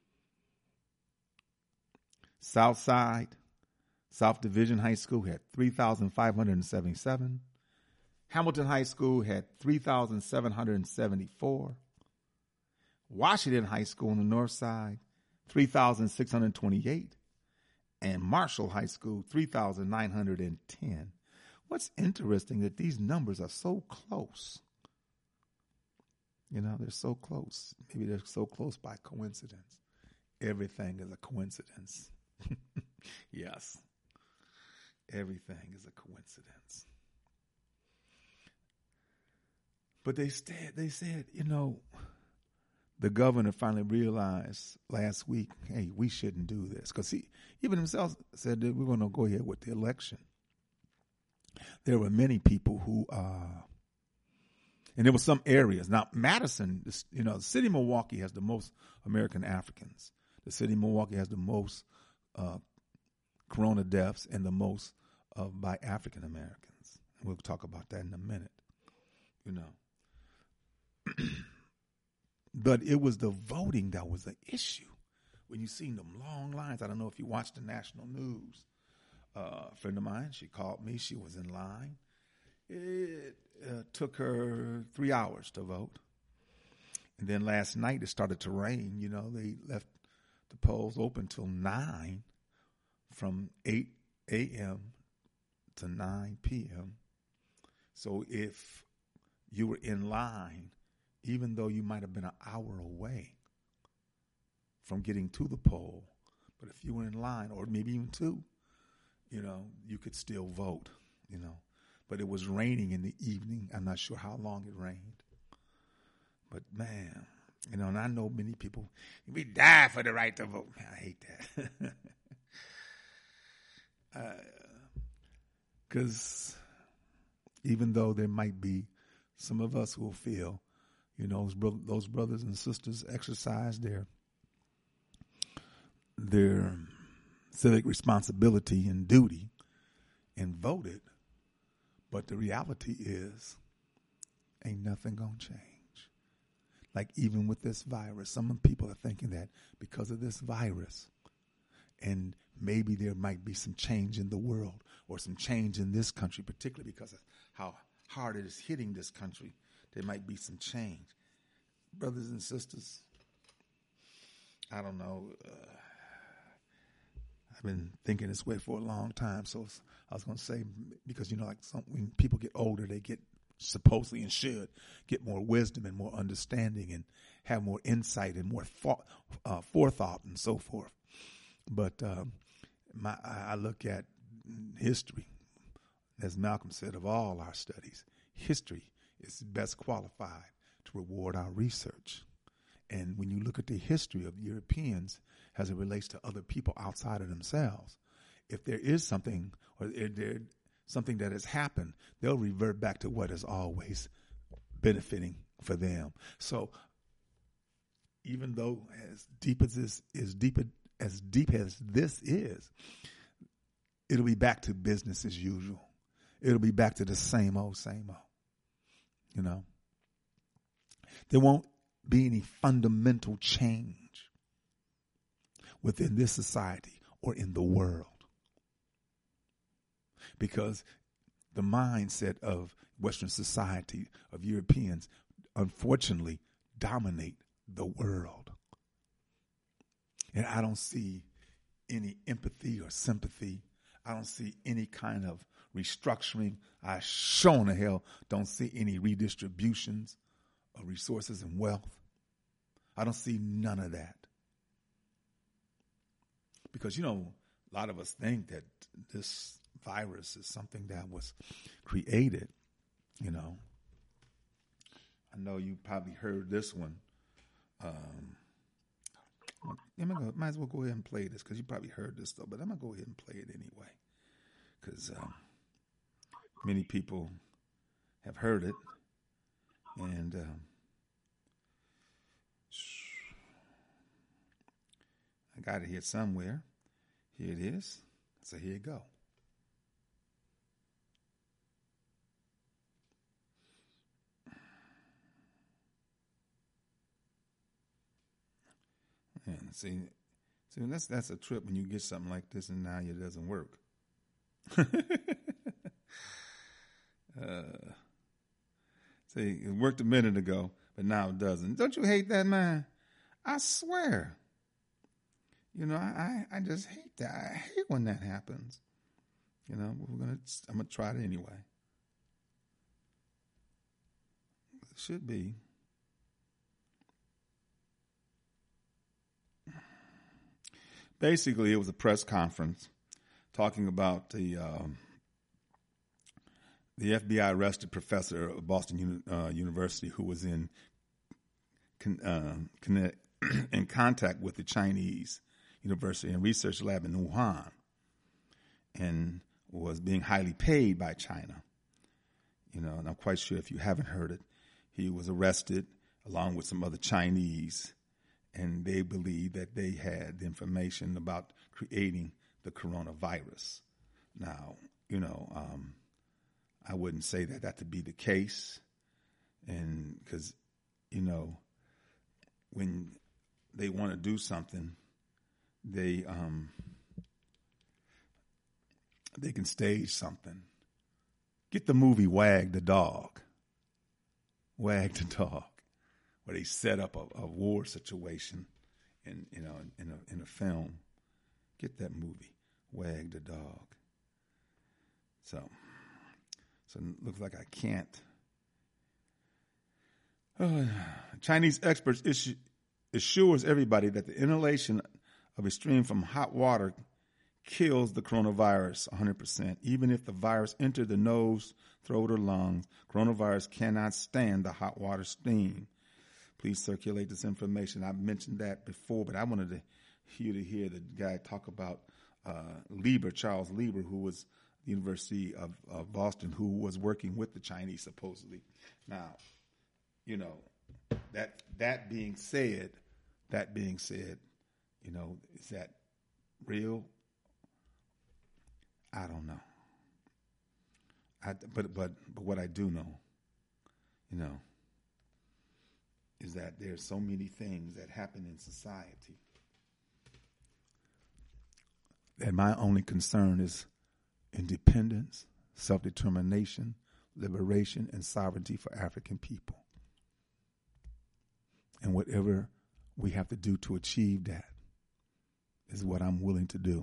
South Side, South Division High School had three thousand five hundred seventy-seven. Hamilton High School had three thousand seven hundred seventy-four. Washington High School on the north side, three thousand six hundred twenty-eight. And Marshall High School, three thousand nine hundred ten. What's interesting that these numbers are so close. You know, they're so close. Maybe they're so close by coincidence. Everything is a coincidence. Yes. Everything is a coincidence. But they said, they said, you know, the governor finally realized last week, hey, we shouldn't do this. Because he even himself said that we're going to go ahead with the election. There were many people who, uh, and there were some areas. Now, Madison, you know, the city of Milwaukee has the most American Africans. The city of Milwaukee has the most uh, corona deaths and the most uh, by African Americans. We'll talk about that in a minute, you know. But it was the voting that was the issue. When you seen them long lines, I don't know if you watched the national news. Uh, a friend of mine, she called me. She was in line. It uh, took her three hours to vote. And then last night it started to rain. You know, they left the polls open till nine, from eight a.m. to nine p.m. So if you were in line, even though you might have been an hour away from getting to the poll, but if you were in line, or maybe even two, you know, you could still vote, you know. But it was raining in the evening. I'm not sure how long it rained. But, man, you know, and I know many people, we die for the right to vote. I hate that. Because uh, even though there might be some of us who will feel, you know, those, bro- those brothers and sisters exercise their their civic responsibility and duty and voted, but the reality is ain't nothing gonna change. Like even with this virus, some people are thinking that because of this virus, and maybe there might be some change in the world or some change in this country, particularly because of how hard it is hitting this country, there might be some change. Brothers and sisters, I don't know. Uh, I've been thinking this way for a long time. So I was going to say, because, you know, like some, when people get older, they get supposedly and should get more wisdom and more understanding and have more insight and more for, uh, forethought and so forth. But um, my, I look at history, as Malcolm said, of all our studies, history is best qualified to reward our research. And when you look at the history of Europeans as it relates to other people outside of themselves, if there is something or there something that has happened, they'll revert back to what is always benefiting for them. So even though as deep as this is deep as deep as this is, it'll be back to business as usual. It'll be back to the same old, same old. You know, there won't be any fundamental change within this society or in the world, because the mindset of Western society, of Europeans, unfortunately dominate the world. And I don't see any empathy or sympathy. I don't see any kind of restructuring. I sure in the hell don't see any redistributions of resources and wealth. I don't see none of that. Because, you know, a lot of us think that this virus is something that was created, you know. I know you probably heard this one. Um, I'm gonna, might as well go ahead and play this because you probably heard this, though. But I'm going to go ahead and play it anyway because um, many people have heard it. And um, I got it here somewhere. Here it is. So here you go. And see, see that's that's a trip when you get something like this and now it doesn't work. uh, see, it worked a minute ago, but now it doesn't. Don't you hate that, man? I swear. You know, I, I just hate that. I hate when that happens. You know, we're gonna. I'm gonna try it anyway. It should be. Basically, it was a press conference talking about the um, the F B I arrested professor of Boston uh, University who was in con, uh, connect, in contact with the Chinese University and Research Lab in Wuhan, and was being highly paid by China. You know, and I'm quite sure if you haven't heard it, he was arrested along with some other Chinese, and they believed that they had the information about creating the coronavirus. Now, you know, um, I wouldn't say that that to be the case, and because, you know, when they want to do something, they um, they can stage something. Get the movie Wag the Dog. Wag the Dog, where they set up a, a war situation in, you know, in a in a film. Get that movie, Wag the Dog. So, so it looks like I can't. Uh, Chinese experts issue, assures everybody that the inhalation of a stream from hot water kills the coronavirus one hundred percent. Even if the virus entered the nose, throat, or lungs, coronavirus cannot stand the hot water steam. Please circulate this information. I mentioned that before, but I wanted to hear to hear the guy talk about uh, Lieber, Charles Lieber, who was the University of, of Boston, who was working with the Chinese supposedly. Now, you know, that that being said, that being said, you know, is that real? I don't know. I, but but but what I do know, you know, is that there's so many things that happen in society that my only concern is independence, self-determination, liberation, and sovereignty for African people. And whatever we have to do to achieve that is what I'm willing to do.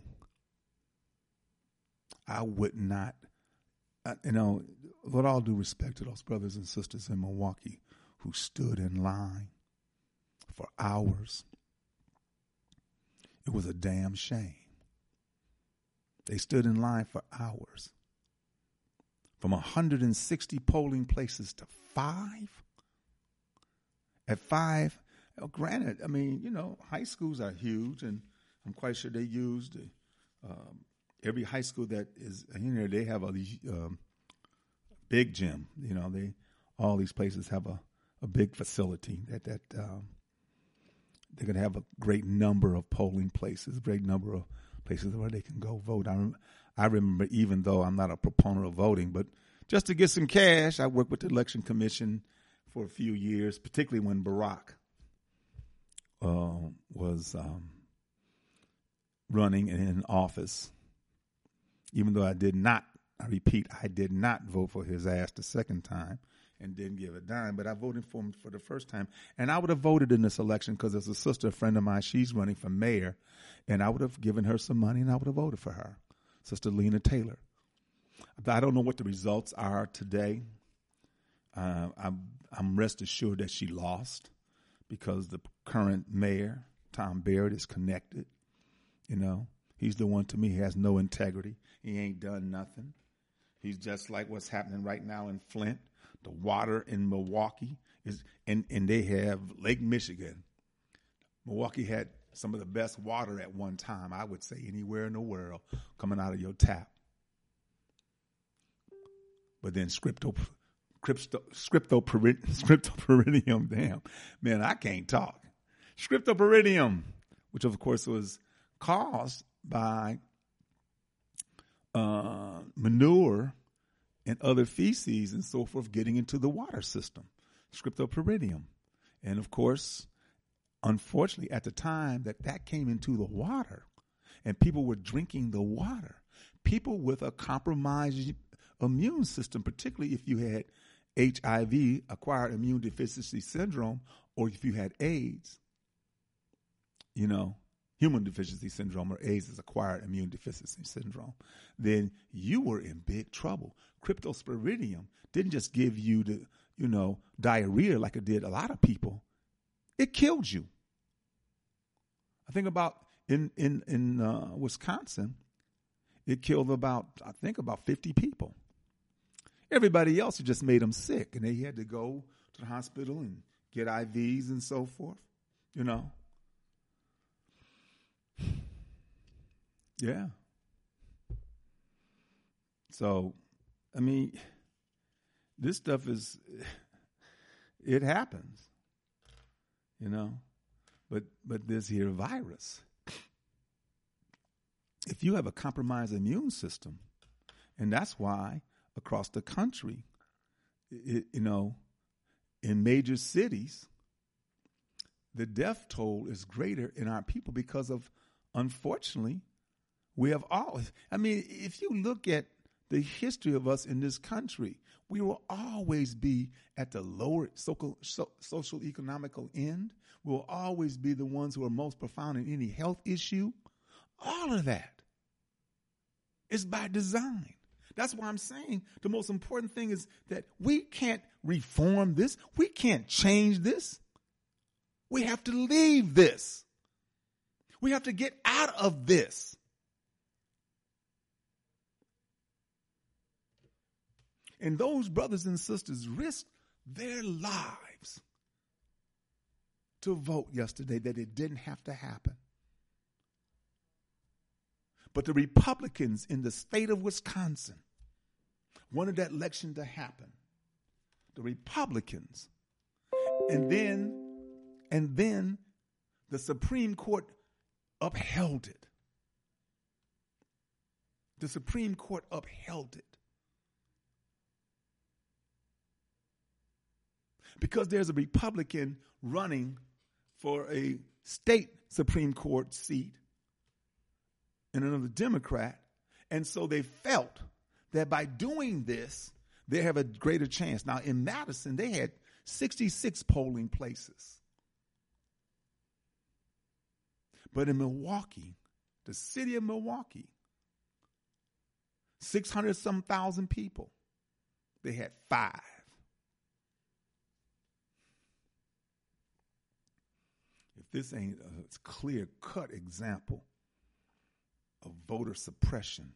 I would not, uh, you know, with all due respect to those brothers and sisters in Milwaukee who stood in line for hours, it was a damn shame. They stood in line for hours. From one hundred sixty polling places to five. At five, well, granted, I mean, you know, high schools are huge, and I'm quite sure they used the, um, every high school that is in there, they have a um, big gym. You know, they all these places have a, a big facility that that um, they're going to have a great number of polling places, a great number of places where they can go vote. I, rem- I remember, even though I'm not a proponent of voting, but just to get some cash, I worked with the Election Commission for a few years, particularly when Barack uh, was um, running in office. Even though I did not, I repeat, I did not vote for his ass the second time and didn't give a dime, but I voted for him for the first time. And I would have voted in this election because there's a sister, a friend of mine, she's running for mayor, and I would have given her some money and I would have voted for her, Sister Lena Taylor. I don't know what the results are today. Uh, I'm, I'm rest assured that she lost because the current mayor, Tom Barrett, is connected. You know, he's the one, to me, he has no integrity. He ain't done nothing. He's just like what's happening right now in Flint. The water in Milwaukee is, and, and they have Lake Michigan. Milwaukee had some of the best water at one time, I would say, anywhere in the world, coming out of your tap. But then scripto, crypto, scriptopyrid, scriptopyridium, damn, man, I can't talk. Scriptopyridium, which of course was caused by uh, manure and other feces and so forth getting into the water system, scriptopyridium. And of course, unfortunately, at the time that that came into the water and people were drinking the water, people with a compromised immune system, particularly if you had H I V, acquired immune deficiency syndrome, or if you had AIDS, you know, human deficiency syndrome, or AIDS is acquired immune deficiency syndrome, then you were in big trouble. Cryptosporidium didn't just give you the, you know, diarrhea like it did a lot of people. It killed you. I think about in in in uh, Wisconsin, it killed about I think about fifty people. Everybody else just made them sick, and they had to go to the hospital and get I Vs and so forth. You know. Yeah. So, I mean, this stuff is, it happens, you know, but, but this here virus, if you have a compromised immune system, and that's why across the country, it, you know, in major cities, the death toll is greater in our people because of, unfortunately, we have always, I mean, if you look at the history of us in this country, we will always be at the lower social, so, social economical end. We will always be the ones who are most profound in any health issue. All of that is by design. That's why I'm saying the most important thing is that we can't reform this. We can't change this. We have to leave this. We have to get out of this. And those brothers and sisters risked their lives to vote yesterday that it didn't have to happen. But the Republicans in the state of Wisconsin wanted that election to happen. The Republicans. And then, and then the Supreme Court upheld it. The Supreme Court upheld it. Because there's a Republican running for a state Supreme Court seat and another Democrat. And so they felt that by doing this, they have a greater chance. Now, in Madison, they had sixty-six polling places. But in Milwaukee, the city of Milwaukee, six hundred some thousand people, they had five. If this ain't a clear-cut example of voter suppression,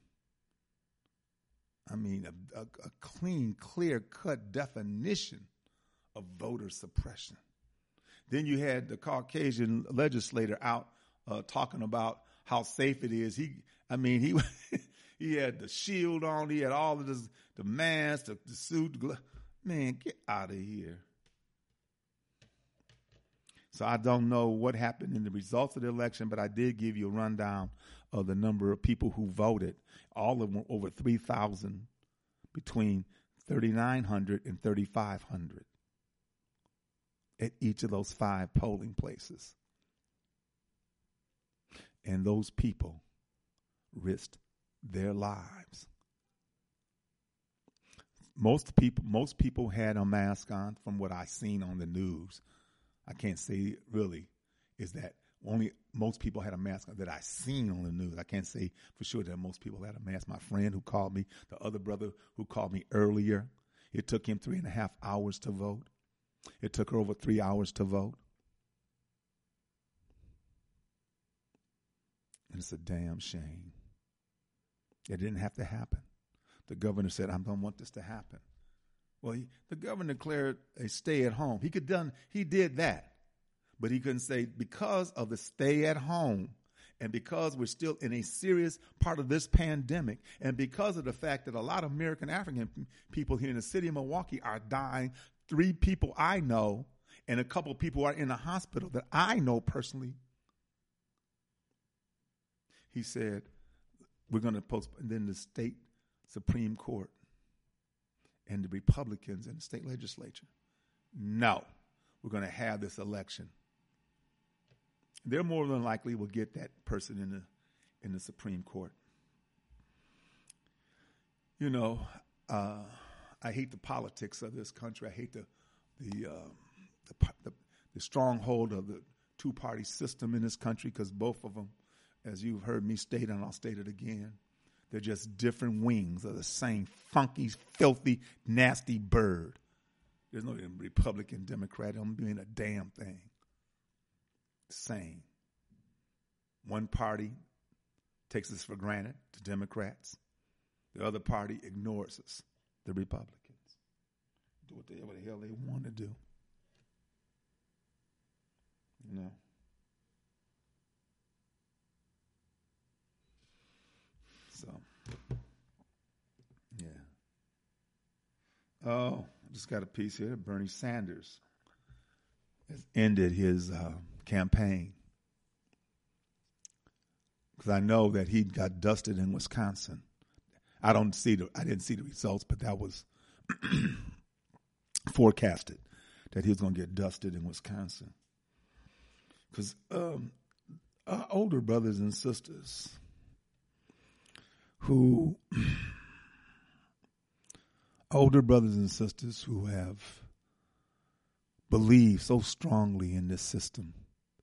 I mean, a, a, a clean, clear-cut definition of voter suppression. Then you had the Caucasian legislator out uh, talking about how safe it is. He, I mean, he he had the shield on. He had all of this, the mask, the, the suit. The man, get out of here. So I don't know what happened in the results of the election, but I did give you a rundown of the number of people who voted. All of them over three thousand, between thirty-nine hundred and thirty-five hundred at each of those five polling places. And those people risked their lives. Most people, most people had a mask on from what I seen on the news. I can't say really is that only most people had a mask on that I seen on the news. I can't say for sure that most people had a mask. My friend who called me, the other brother who called me earlier, it took him three and a half hours to vote. It took her over three hours to vote. And it's a damn shame. It didn't have to happen. The governor said, I don't want this to happen. Well, he, the governor declared a stay at home. He could done, he did that, but he couldn't say because of the stay at home and because we're still in a serious part of this pandemic and because of the fact that a lot of American African people here in the city of Milwaukee are dying. Three people I know and a couple of people are in the hospital that I know personally. He said, we're going to postpone. And then the state Supreme Court and the Republicans in the state legislature, no, we're going to have this election. They're more than likely will get that person in the in the Supreme Court. You know, uh, I hate the politics of this country. I hate the the, um, the the the stronghold of the two-party system in this country because both of them, as you've heard me state, and I'll state it again, they're just different wings of the same funky, filthy, nasty bird. There's no Republican, Democrat. I'm doing a damn thing. Same. One party takes us for granted, the Democrats. The other party ignores us, the Republicans. Do what the, what the hell they want to do. You know. So, yeah. Oh, I just got a piece here. Bernie Sanders has ended his uh, campaign. Because I know that he got dusted in Wisconsin. I don't see the, I didn't see the results, but that was forecasted that he was going to get dusted in Wisconsin. Because um, our older brothers and sisters who, older brothers and sisters who have believed so strongly in this system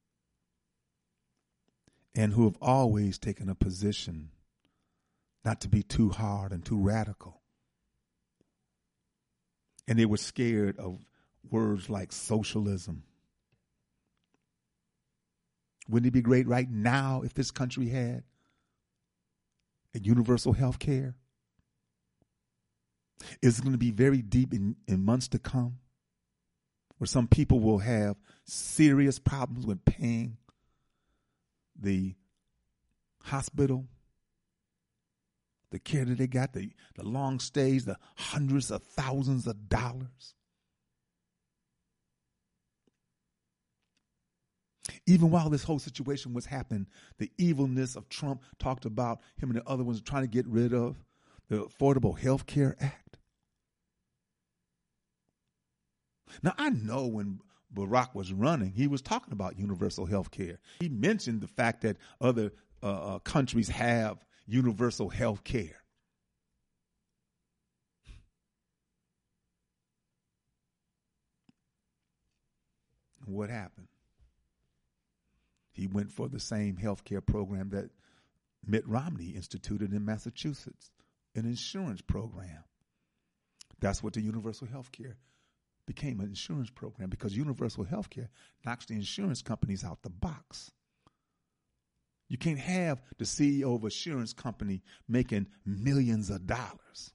and who have always taken a position not to be too hard and too radical. And they were scared of words like socialism. Wouldn't it be great right now if this country had a universal health care? Is it going to be very deep in, in months to come where some people will have serious problems with paying the hospital, the care that they got, the, the long stays, the hundreds of thousands of dollars? Even while this whole situation was happening, the evilness of Trump talked about him and the other ones trying to get rid of the Affordable Health Care Act. Now, I know when Barack was running, he was talking about universal health care. He mentioned the fact that other uh, uh, countries have universal health care. What happened? He went for the same health care program that Mitt Romney instituted in Massachusetts, an insurance program. That's what the universal health care became, an insurance program, because universal health care knocks the insurance companies out the box. You can't have the C E O of an insurance company making millions of dollars.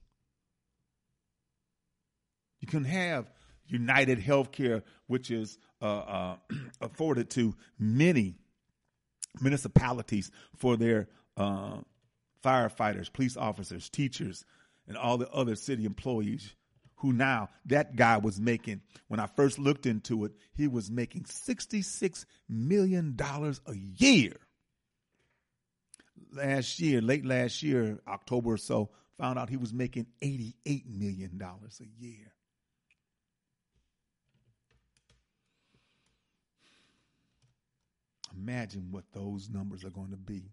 You can have United Healthcare, which is uh, uh, afforded to many municipalities for their uh, firefighters, police officers, teachers, and all the other city employees who now, that guy was making, when I first looked into it, he was making sixty-six million dollars a year. Last year, late last year, October or so, found out he was making eighty-eight million dollars a year. Imagine what those numbers are going to be.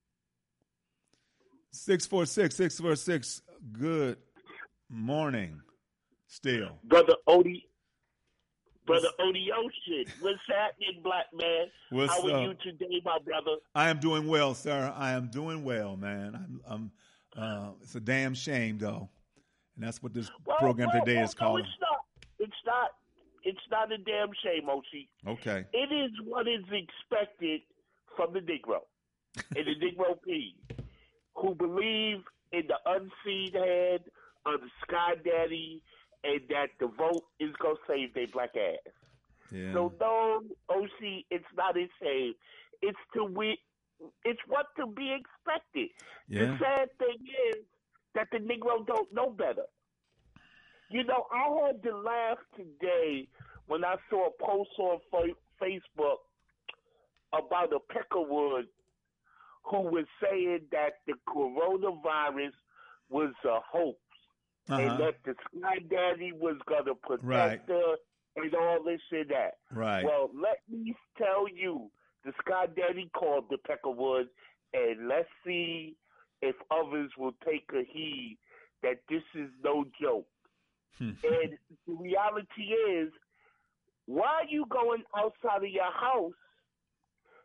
six four six, six four six, good morning, still. Brother Odie, Brother Odie Ocean, what's happening, black man? What's How are up? you today, my brother? I am doing well, sir. I am doing well, man. I'm, I'm uh, it's a damn shame, though. And that's what this well, program well, today well, is called. No, it's not. It's not. It's not a damn shame, O C. Okay. It is what is expected from the Negro and the Negro P, who believe in the unseen hand of the Sky Daddy and that the vote is going to save their black ass. Yeah. So, no, O C, it's not a shame. It's to we. It's what to be expected. Yeah. The sad thing is that the Negro don't know better. You know, I had to laugh today when I saw a post on Facebook about a Peckerwood who was saying that the coronavirus was a hoax Uh-huh. and that the Sky Daddy was going to protect Right. her and all this and that. Right. Well, let me tell you, the Sky Daddy called the Peckerwood, and let's see if others will take a heed that this is no joke. And the reality is, why are you going outside of your house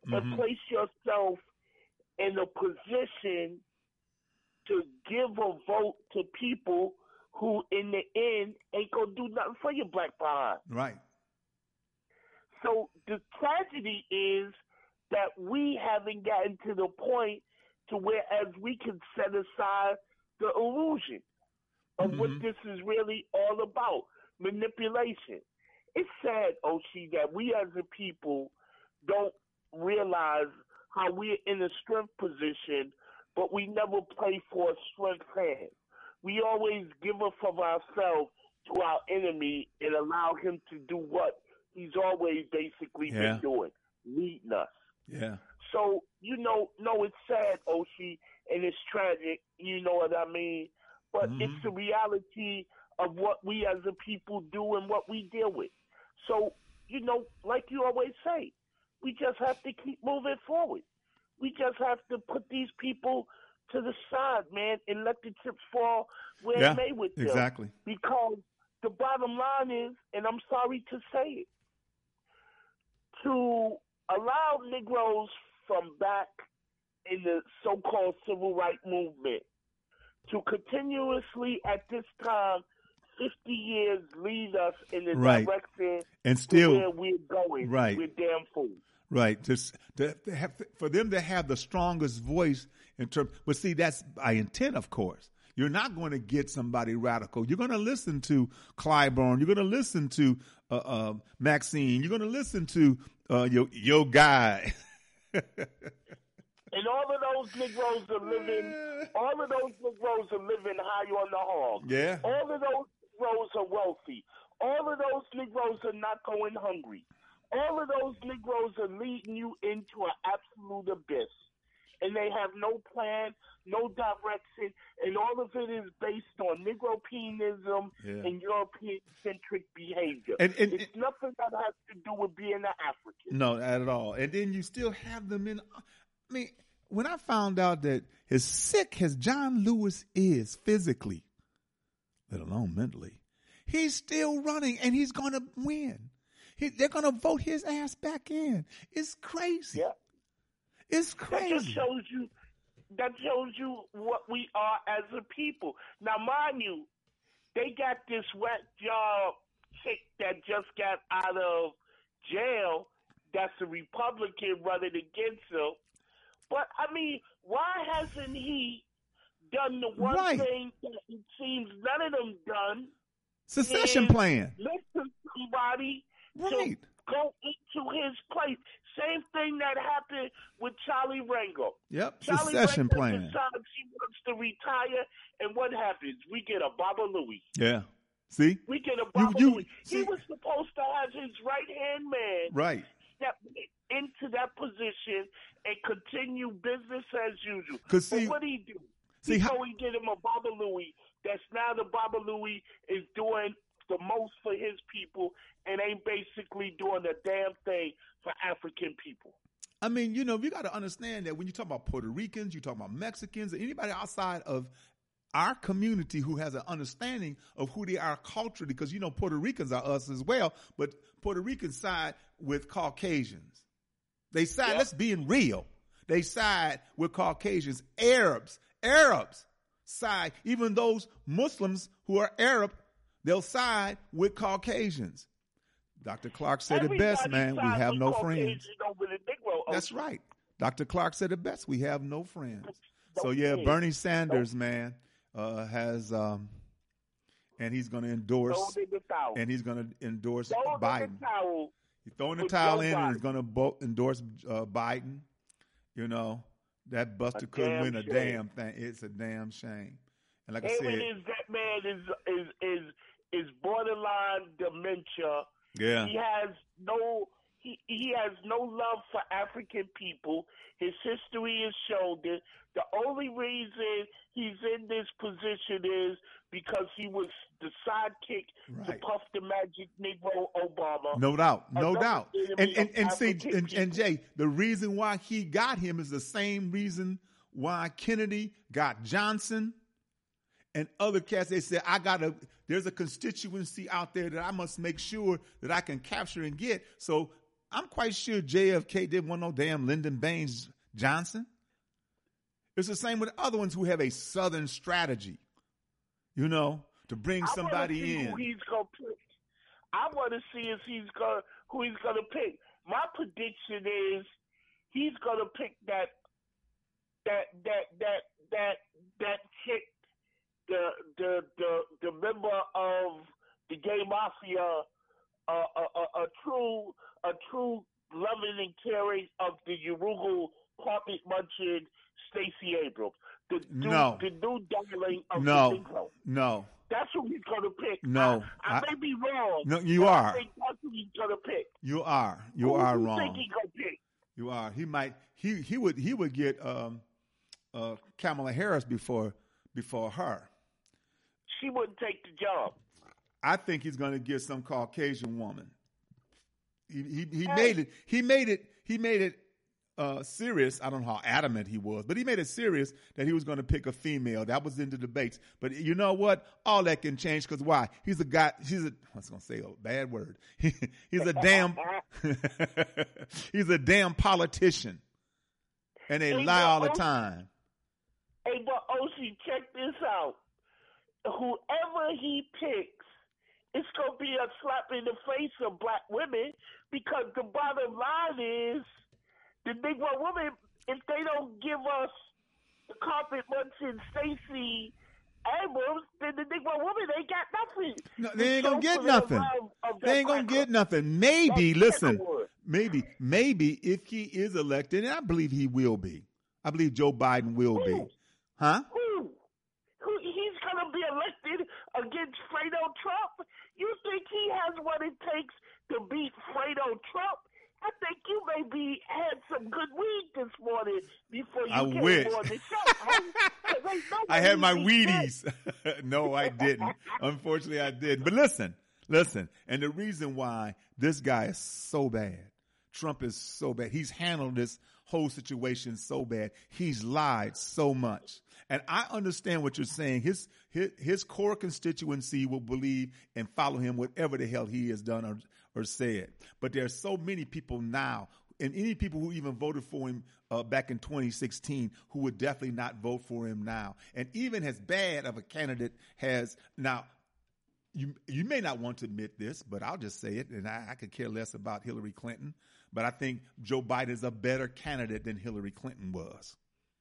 and Mhm. place yourself in a position to give a vote to people who, in the end, ain't gonna do nothing for your black behind. Right. So the tragedy is that we haven't gotten to the point to where as we can set aside the illusion of Mhm. what this is really all about, manipulation. It's sad, Oshie, that we as a people don't realize how we're in a strength position, but we never play for a strength hand. We always give up of ourselves to our enemy and allow him to do what he's always basically Yeah. been doing, leading us. Yeah. So, you know, no, it's sad, Oshie, and it's tragic, you know what I mean? But Mhm. it's the reality of what we as a people do and what we deal with. So, you know, like you always say, we just have to keep moving forward. We just have to put these people to the side, man, and let the chips fall where Yeah, it may with them. exactly. Because the bottom line is, and I'm sorry to say it, to allow Negroes from back in the so-called civil rights movement to continuously at this time, fifty years, lead us in the Right. direction And to still, where we're going. Right. We're damn fools. right, just to, to have, for them to have the strongest voice in terms, but see, that's by intent, of course. You're not going to get somebody radical. You're going to listen to Clyburn. You're going to listen to uh, uh, Maxine. You're going to listen to uh, your your guy. And all of those Negroes are living, all of those Negroes are living high on the hog. Yeah. All of those Negroes are wealthy. All of those Negroes are not going hungry. All of those Negroes are leading you into an absolute abyss. And they have no plan, no direction, and all of it is based on Negropeanism Yeah. and European-centric behavior. And- and- it's nothing that has to do with being an African. No, not at all. And then you still have them in. I mean, when I found out that as sick as John Lewis is physically, let alone mentally, he's still running and he's going to win. He, they're going to vote his ass back in. It's crazy. Yeah. It's That just crazy. shows you that shows you what we are as a people. Now, mind you, they got this wet job chick that just got out of jail that's a Republican running against him. But, I mean, why hasn't he done the one Right. thing that it seems none of them done? Secession is plan. Listen to somebody Right. to go into his place. Same thing that happened with Charlie Rango. Yep. Charlie Secession Rango plan. decides he wants to retire, and what happens? We get a Baba Louie. Yeah. See? We get a You- Baba you- Louie. see- He was supposed to have his right-hand man Right. step into that position and continue business as usual. 'Cause but see- what he do? see he how- go and get him a Baba Louie. That's now the Baba Louie is doing the most for his people and ain't basically doing a damn thing for African people. I mean, you know, you got to understand that when you talk about Puerto Ricans, you talk about Mexicans, anybody outside of our community who has an understanding of who they are culturally, because, you know, Puerto Ricans are us as well, but Puerto Ricans side with Caucasians. They side, Yeah. let's be real. They side with Caucasians. Arabs, Arabs side, even those Muslims who are Arab, they'll side with Caucasians. Doctor Clark said it best, Everybody man. We sides have with no Caucasian friends. over the Negro. That's right. Doctor Clark said it best. We have no friends. No So yeah, friends. Bernie Sanders, man, uh, has, um, and he's going to endorse, Throw in the towel. and he's going to endorse Throw in Biden. the towel. He's throwing the with towel Joe in, and Biden. he's going to bo- endorse uh, Biden. You know, that Buster A couldn't damn win a shame. damn thing. It's a damn shame. And like I And said, it is that man is is is is borderline dementia. yeah, He has no he, he has no love for African people. His history is shown it. The only reason he's in this position is because he was the sidekick to Right. Puff the Magic Negro Obama. no doubt, no Another doubt. enemy And and, of and see, African and, and people. Jay, the reason why he got him is the same reason why Kennedy got Johnson and other cats. They said, I got to, there's a constituency out there that I must make sure that I can capture and get. So I'm quite sure J F K didn't want no damn Lyndon Baines Johnson. It's the same with other ones who have a Southern strategy, you know, to bring somebody I see in. Who he's gonna pick. I want to see if he's gonna who he's gonna pick. My prediction is he's gonna pick that that that that that that chick, the the the the member of the gay mafia, uh, a, a, a true a true loving and caring of the Urugu carpet munching Stacey Abrams. The new, No. the new darling of No, the Negro. no, That's who he's gonna pick. No, I, I, I- may be wrong. no, you but are. I think that's who he's gonna pick. You are. You who are do you wrong. think he's gonna pick? You are. He might. He he would. He would get um, uh, Kamala Harris before before her. She wouldn't take the job. I think he's going to get some Caucasian woman. He he, he Hey. made it. He made it. He made it uh, serious. I don't know how adamant he was, but he made it serious that he was going to pick a female. That was in the debates. But you know what? All that can change because why? He's a guy. He's a. I was going to say a bad word. he's a damn. he's a damn politician, and they Hey, lie but all the O- time. Hey, but Oshie, check this out. Whoever he picks, it's gonna be a slap in the face of black women because the bottom line is the Negro women, if they don't give us the carpet munching Stacey Abrams, then the Negro women ain't got nothing. No, they ain't to gonna show get for the nothing. love of that They ain't gonna cracker. get nothing. Maybe, That's listen, Kenwood. maybe, maybe if he is elected, and I believe he will be. I believe Joe Biden will be. Who? Huh? Who? Who? He's gonna be elected against Fredo Trump? You think he has what it takes to beat Fredo Trump? I think you maybe had some good weed this morning before you I came wish. on the show. homie. 'Cause ain't no I way had my you beat that. Wheaties. No, I didn't. Unfortunately, I didn't. But listen, listen. And the reason why this guy is so bad, Trump is so bad. He's handled this whole situation so bad. He's lied so much. And I understand what you're saying. His, his, his core constituency will believe and follow him whatever the hell he has done or, or said. But there are so many people now, and any people who even voted for him uh, back in twenty sixteen who would definitely not vote for him now. And even as bad of a candidate has now, you you may not want to admit this, but I'll just say it, and I, I could care less about Hillary Clinton. But I think Joe Biden is a better candidate than Hillary Clinton was.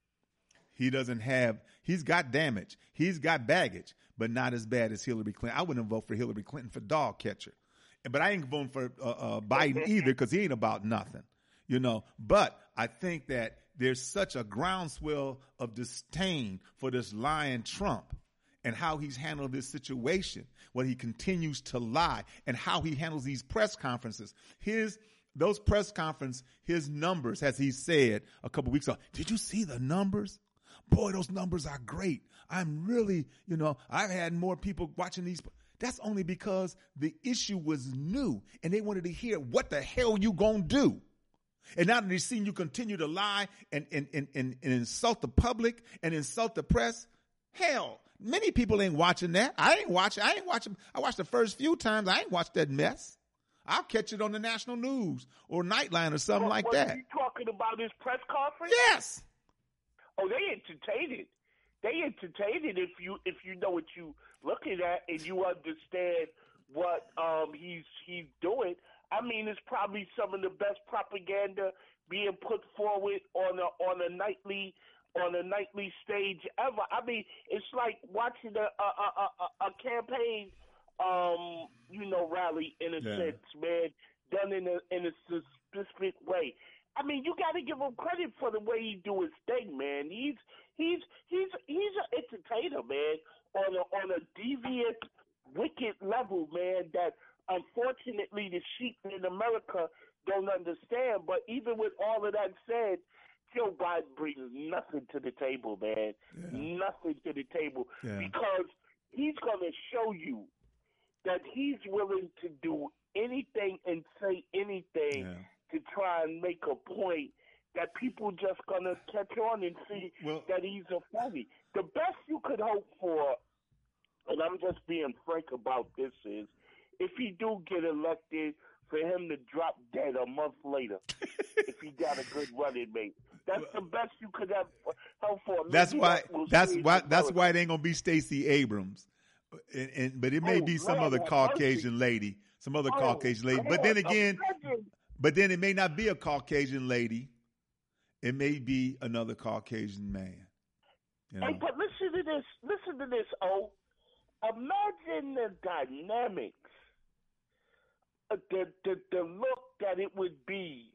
He doesn't have, he's got damage. He's got baggage, but not as bad as Hillary Clinton. I wouldn't vote for Hillary Clinton for dog catcher. But I ain't voting for uh, uh, Biden either because he ain't about nothing, you know. But I think that there's such a groundswell of disdain for this lying Trump and how he's handled this situation, when he continues to lie, and how he handles these press conferences. His those press conference, his numbers, as he said a couple weeks ago. Did you see the numbers? Boy, those numbers are great. I'm really, you know, I've had more people watching these. That's only because the issue was new and they wanted to hear what the hell you gonna do. And now that they've seen you continue to lie and, and, and, and, and insult the public and insult the press, hell, many people ain't watching that. I ain't watching. I ain't watching. I watched the first few times. I ain't watched that mess. I'll catch it on the national news or Nightline or something What, like what that. are you talking about his press conference? Yes. Oh, they entertain it. They entertain it if you if you know what you looking at and you understand what um he's he's doing. I mean, it's probably some of the best propaganda being put forward on a on a nightly on a nightly stage ever. I mean, it's like watching a a a, a, a campaign um you know rally in a Yeah. sense, man, done in a in a specific way. I mean, you got to give him credit for the way he do his thing, man. He's he's he's he's an entertainer, man, on a on a devious, wicked level, man. That unfortunately the sheep in America don't understand. But even with all of that said, Joe Biden brings nothing to the table, man. Yeah. Nothing to the table Yeah. because he's going to show you that he's willing to do anything and say anything. Yeah. To try and make a point that people just gonna catch on and see Well- that he's a phony. The best you could hope for, and I'm just being frank about this, is if he do get elected for him to drop dead a month later if he got a good running mate. That's the best you could have hope for. That's why. That That's why. That's why it ain't gonna be Stacey Abrams, and, and but it may oh, be some man, other Caucasian lady, some other oh, Caucasian lady. man, But then again, imagine. but then it may not be a Caucasian lady. It may be another Caucasian man. You know? Hey, but listen to this. Listen to this. Oh, imagine the dynamics, uh, the the the look that it would be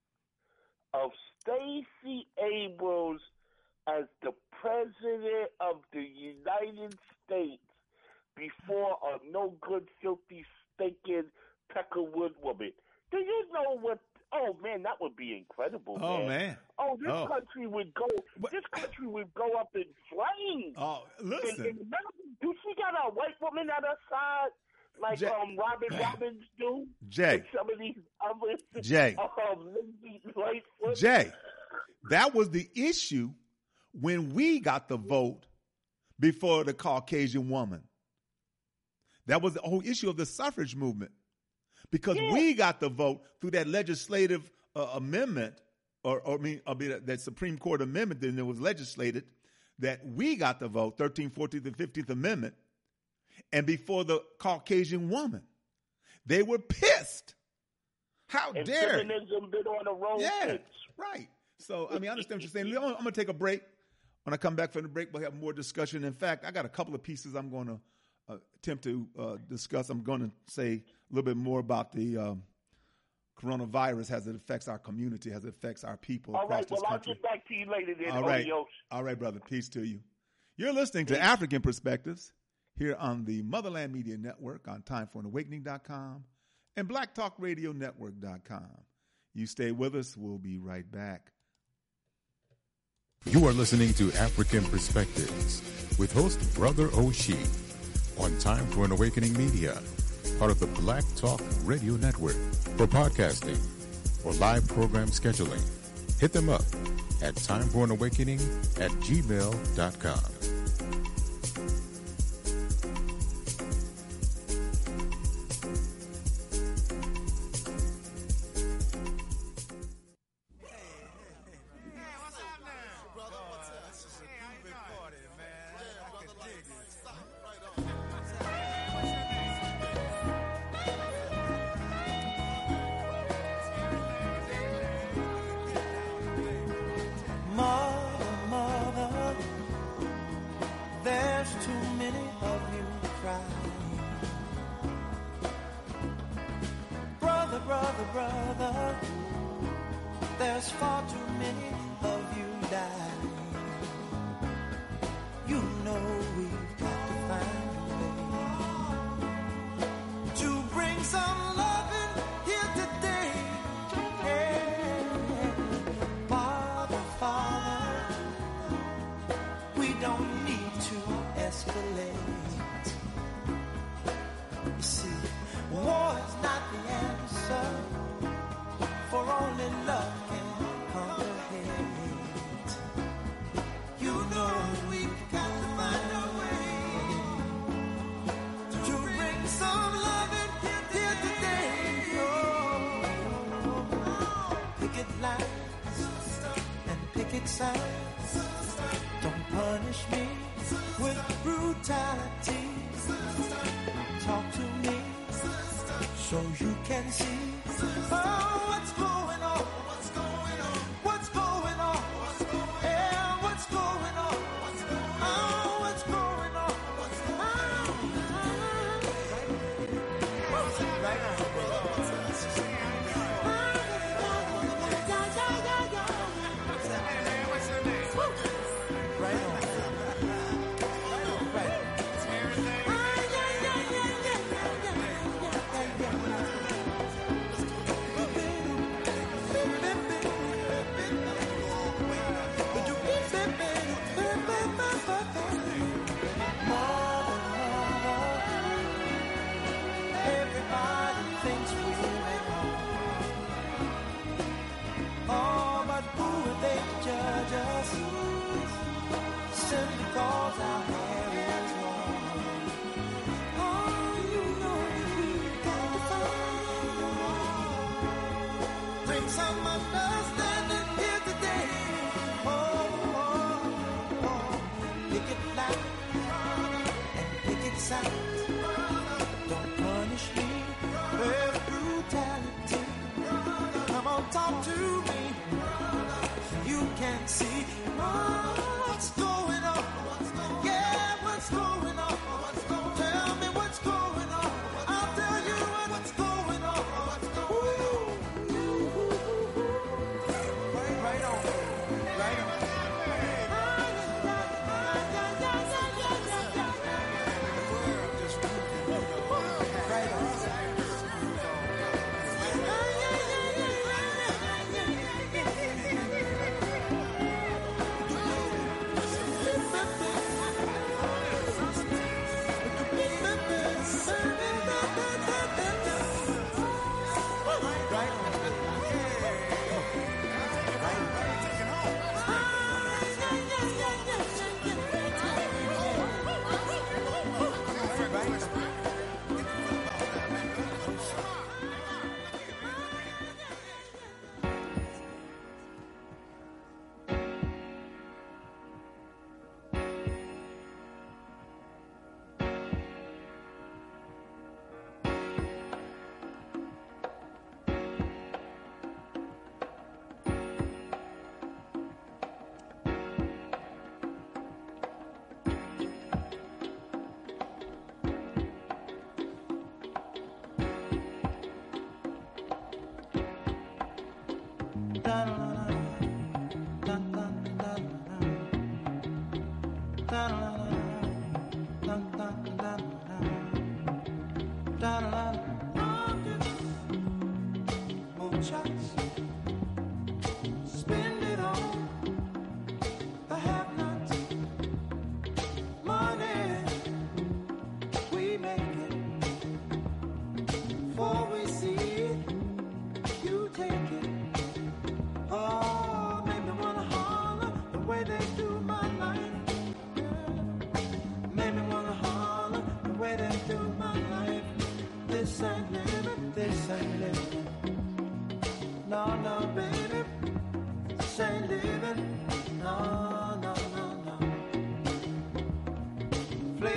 of Stacey Abrams as the president of the United States before a no good, filthy, stinking Peckerwood woman. Do you know what? Oh man, that would be incredible. Oh man. man. Oh, this Oh. country would go. But- this country would go up in flames. Oh, And, listen. and remember, do she got a white woman at her side, like Jay- um Robin Robbins do? Jay. And some of these other Jay. um, Lindsay Lightfoot. Jay, that was the issue when we got the vote before the Caucasian woman. That was the whole issue of the suffrage movement. Because Yeah. we got the vote through that legislative uh, amendment, or, or I mean, I mean, that Supreme Court amendment that was legislated, that we got the vote, thirteenth, fourteenth, and fifteenth Amendment, and before the Caucasian woman. They were pissed. How And dare feminism been on the road Yeah, since. right. So, I mean, I understand what you're saying. I'm going to take a break. When I come back from the break, we'll have more discussion. In fact, I got a couple of pieces I'm going to uh, attempt to uh, discuss. I'm going to say a little bit more about the um, coronavirus as it affects our community, as it affects our people All across right, this well, I'll country. get back to you later then, All right. adios. All right, brother. Peace to you. You're listening to African Perspectives here on the Motherland Media Network on time for an awakening dot com and black talk radio network dot com. You stay with us. We'll be right back. You are listening to African Perspectives with host Brother Oshie on Time for an Awakening Media, part of the Black Talk Radio Network. For podcasting or live program scheduling, hit them up at timeforanawakening at gmail dot com. Mother, mother, there's too many of you crying. Brother, brother, brother, there's far too many of you dying. You know we've got to find a way to bring some loving here today. Yeah. Father, Father, we don't need to escalate. You see, war is not the answer, for only love can conquer hate. You know we've got to find a way to bring some loving here today. Oh, picket lines and picket signs. Don't punish me with brutality. Talk to me so you can see oh, what's going on. What's going on? What's going on? Yeah, what's going on? Oh, what's going on? What's going on? Right now, right on. Right.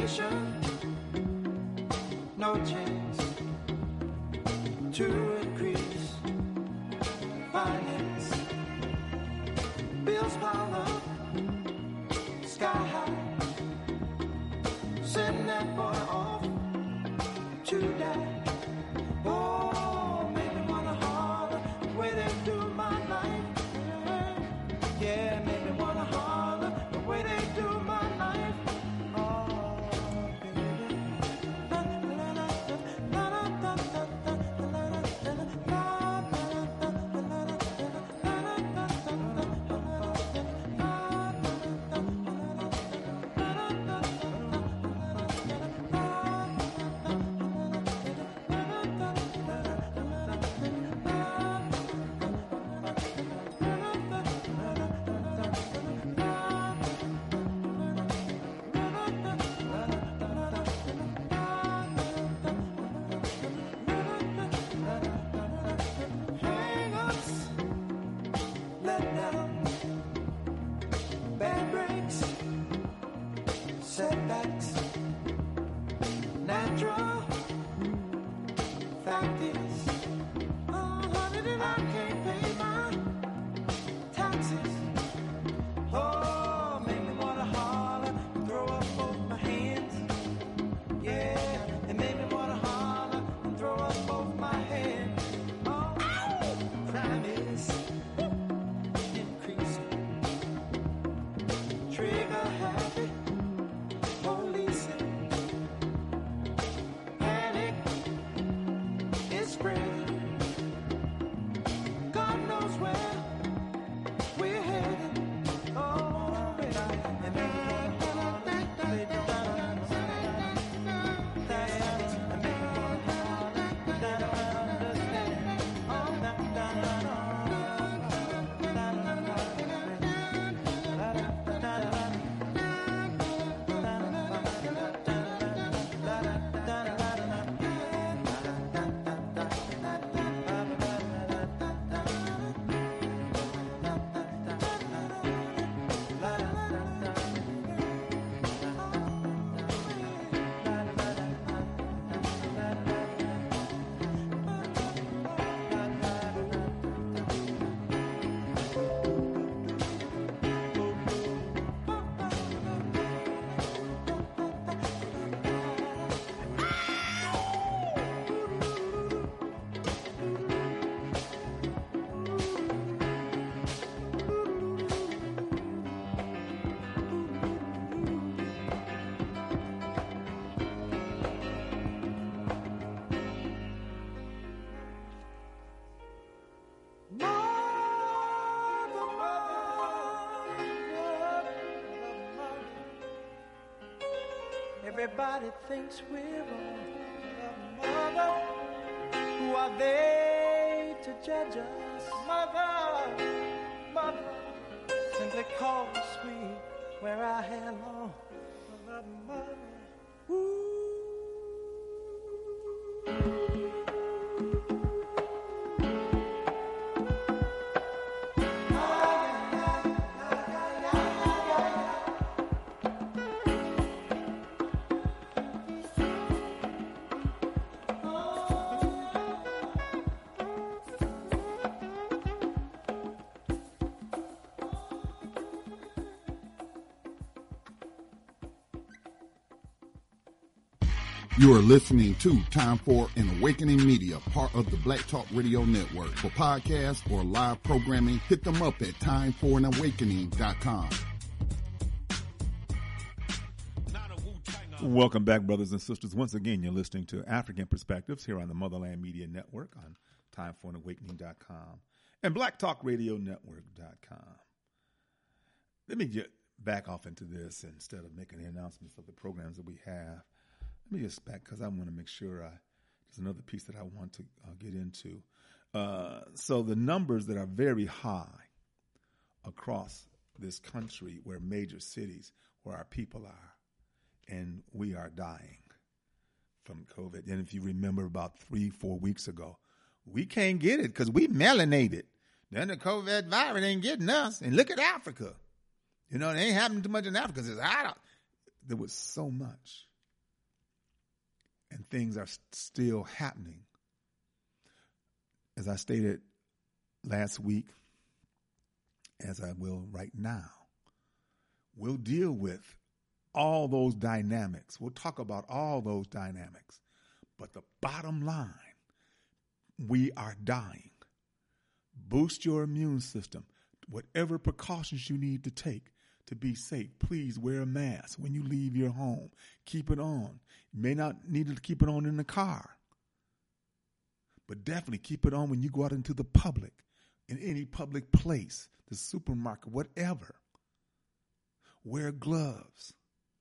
inflation, no chance to increase finance. Bills pile up, sky high. Send that boy off to die. Oh, make me wanna holler the way they do my life. Yeah, make me wanna holler the way they do my life. Oh, baby. Hang-ups, letdowns, bad breaks, setbacks, natural. Fact is, oh, honey, that I can't pay my taxes. Oh, make me wanna holler, throw up both my hands. Yeah, it made me wanna holler and throw up both my hands. Oh, crime is increasing. Trigger happy, policing. Panic is spreading. God knows where we're headed. Oh, and I and me lay down. Everybody thinks we're wrong. Mother, who are they to judge us? Mother, mother, simply cause we wear our hair long. Mother, mother, ooh. You are listening to Time for an Awakening Media, part of the Black Talk Radio Network. For podcasts or live programming, hit them up at time for an awakening dot com. Welcome back, brothers and sisters. Once again, you're listening to African Perspectives here on the Motherland Media Network on time for an awakening dot com and black talk radio network dot com. Let me get back off into this instead of making the announcements of the programs that we have. Let me just back because I want to make sure I, there's another piece that I want to uh, get into. Uh, so the numbers that are very high across this country, where major cities, where our people are, and we are dying from COVID. And if you remember about three, four weeks ago, we can't get it because we melanated. Then the COVID virus ain't getting us. And look at Africa. You know, it ain't happening too much in Africa. It's hot out. There was so much and things are st- still happening. As I stated last week, as I will right now, we'll deal with all those dynamics. We'll talk about all those dynamics. But the bottom line, we are dying. Boost your immune system. Whatever precautions you need to take to be safe, please wear a mask when you leave your home. Keep it on. You may not need to keep it on in the car, but definitely keep it on when you go out into the public, in any public place, the supermarket, whatever. Wear gloves.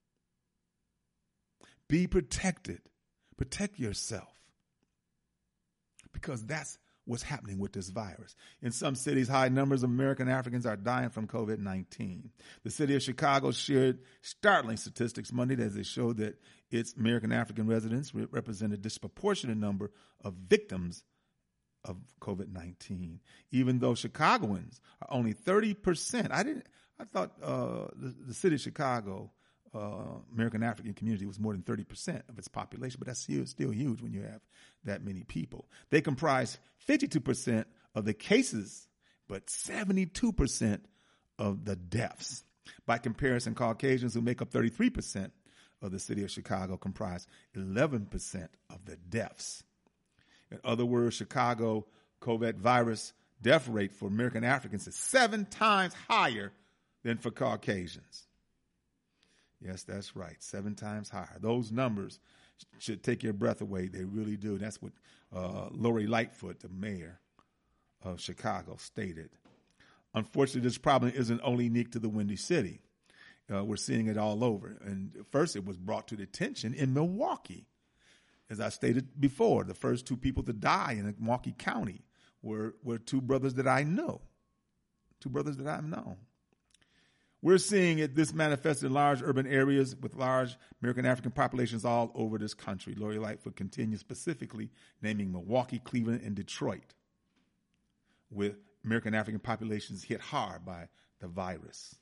Be protected. Protect yourself, because that's what's happening with this virus. In some cities, high numbers of American Africans are dying from COVID nineteen. The city of Chicago shared startling statistics Monday as they showed that its American African residents re- represent a disproportionate number of victims of COVID nineteen. Even though Chicagoans are only thirty percent, I didn't. I thought uh, the, the city of Chicago, uh, American African community, was more than thirty percent of its population, but that's still, still huge when you have that many people. They comprise fifty-two percent of the cases, but seventy-two percent of the deaths. By comparison, Caucasians, who make up thirty-three percent of the city of Chicago, comprise eleven percent of the deaths. In other words, Chicago COVID virus death rate for American Africans is seven times higher than for Caucasians. Yes, that's right. Seven times higher. Those numbers should take your breath away. They really do. That's what uh, Lori Lightfoot, the mayor of Chicago, stated. Unfortunately, this problem isn't only unique to the Windy City. Uh, we're seeing it all over. And first, it was brought to the attention in Milwaukee. As I stated before, the first two people to die in Milwaukee County were, were two brothers that I know. Two brothers that I've known. We're seeing it, this manifested in large urban areas with large American African populations all over this country. Lori Lightfoot continues, specifically naming Milwaukee, Cleveland, and Detroit, with American African populations hit hard by the virus.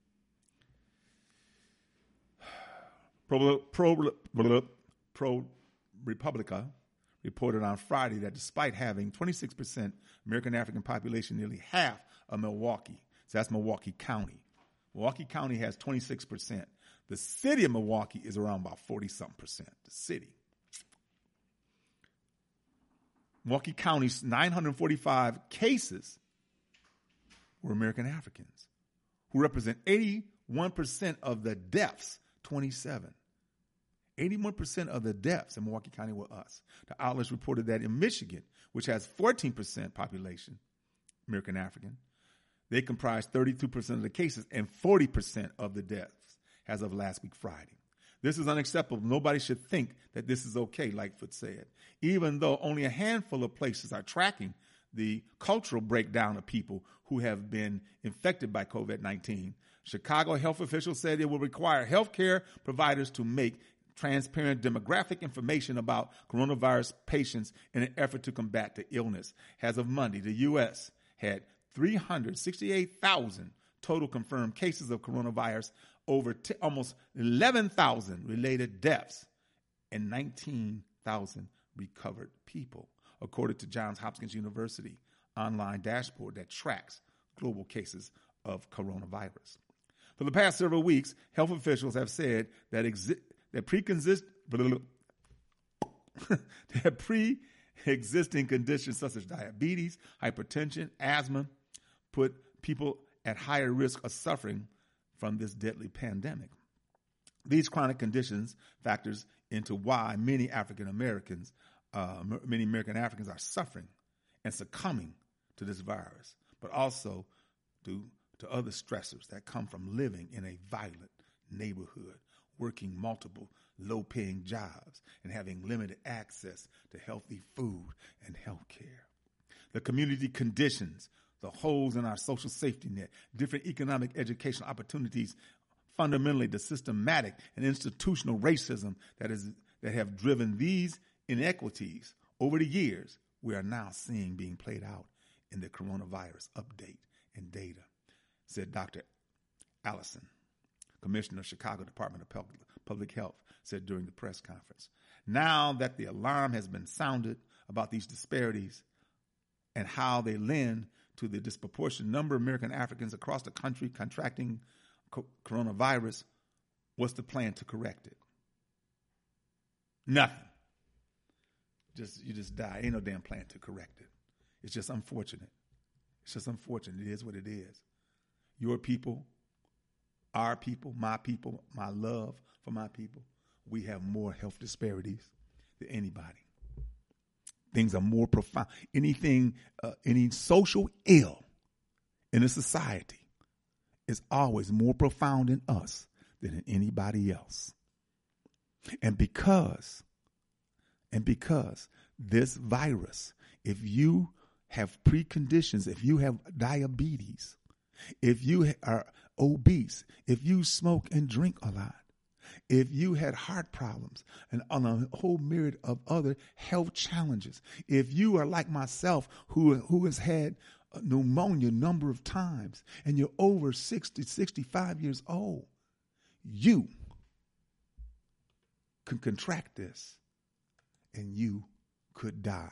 Pro, Pro, Pro Republica reported on Friday that despite having twenty-six percent American African population, nearly half of Milwaukee, so that's Milwaukee County. Milwaukee County has twenty-six percent. The city of Milwaukee is around about forty-something percent, the city. Milwaukee County's nine hundred forty-five cases were American Africans, who represent eighty-one percent of the deaths, twenty-seven. eighty-one percent of the deaths in Milwaukee County were us. The outlets reported that in Michigan, which has fourteen percent population, American African, they comprise thirty-two percent of the cases and forty percent of the deaths as of last week, Friday. This is unacceptable. Nobody should think that this is okay, Lightfoot said. Even though only a handful of places are tracking the cultural breakdown of people who have been infected by COVID nineteen, Chicago health officials said it will require healthcare providers to make transparent demographic information about coronavirus patients in an effort to combat the illness. As of Monday, the U S had three hundred sixty-eight thousand total confirmed cases of coronavirus, over t- almost eleven thousand related deaths, and nineteen thousand recovered people, according to Johns Hopkins University online dashboard that tracks global cases of coronavirus. For the past several weeks, health officials have said that exi- that pre-consist- that pre-existing conditions such as diabetes, hypertension, asthma, put people at higher risk of suffering from this deadly pandemic. These chronic conditions factors into why many African Americans, uh, many American Africans are suffering and succumbing to this virus, but also due to other stressors that come from living in a violent neighborhood, working multiple low-paying jobs, and having limited access to healthy food and health care. The community conditions, the holes in our social safety net, different economic educational opportunities, fundamentally the systematic and institutional racism that is that have driven these inequities over the years, we are now seeing being played out in the coronavirus update and data, said Doctor Allison, Commissioner of Chicago Department of Public, Public Health, said during the press conference. Now that the alarm has been sounded about these disparities and how they lend to the disproportionate number of American Africans across the country contracting co- coronavirus, what's the plan to correct it? Nothing. Just you just die. Ain't no damn plan to correct it. It's just unfortunate. It's just unfortunate. It is what it is. Your people, our people, my people, my love for my people, we have more health disparities than anybody. Things are more profound. Anything, uh, any social ill in a society is always more profound in us than in anybody else. And because, and because this virus, if you have preconditions, if you have diabetes, if you are obese, if you smoke and drink a lot, if you had heart problems and on a whole myriad of other health challenges, if you are like myself who, who has had pneumonia a number of times and you're over sixty, sixty-five years old, you can contract this and you could die.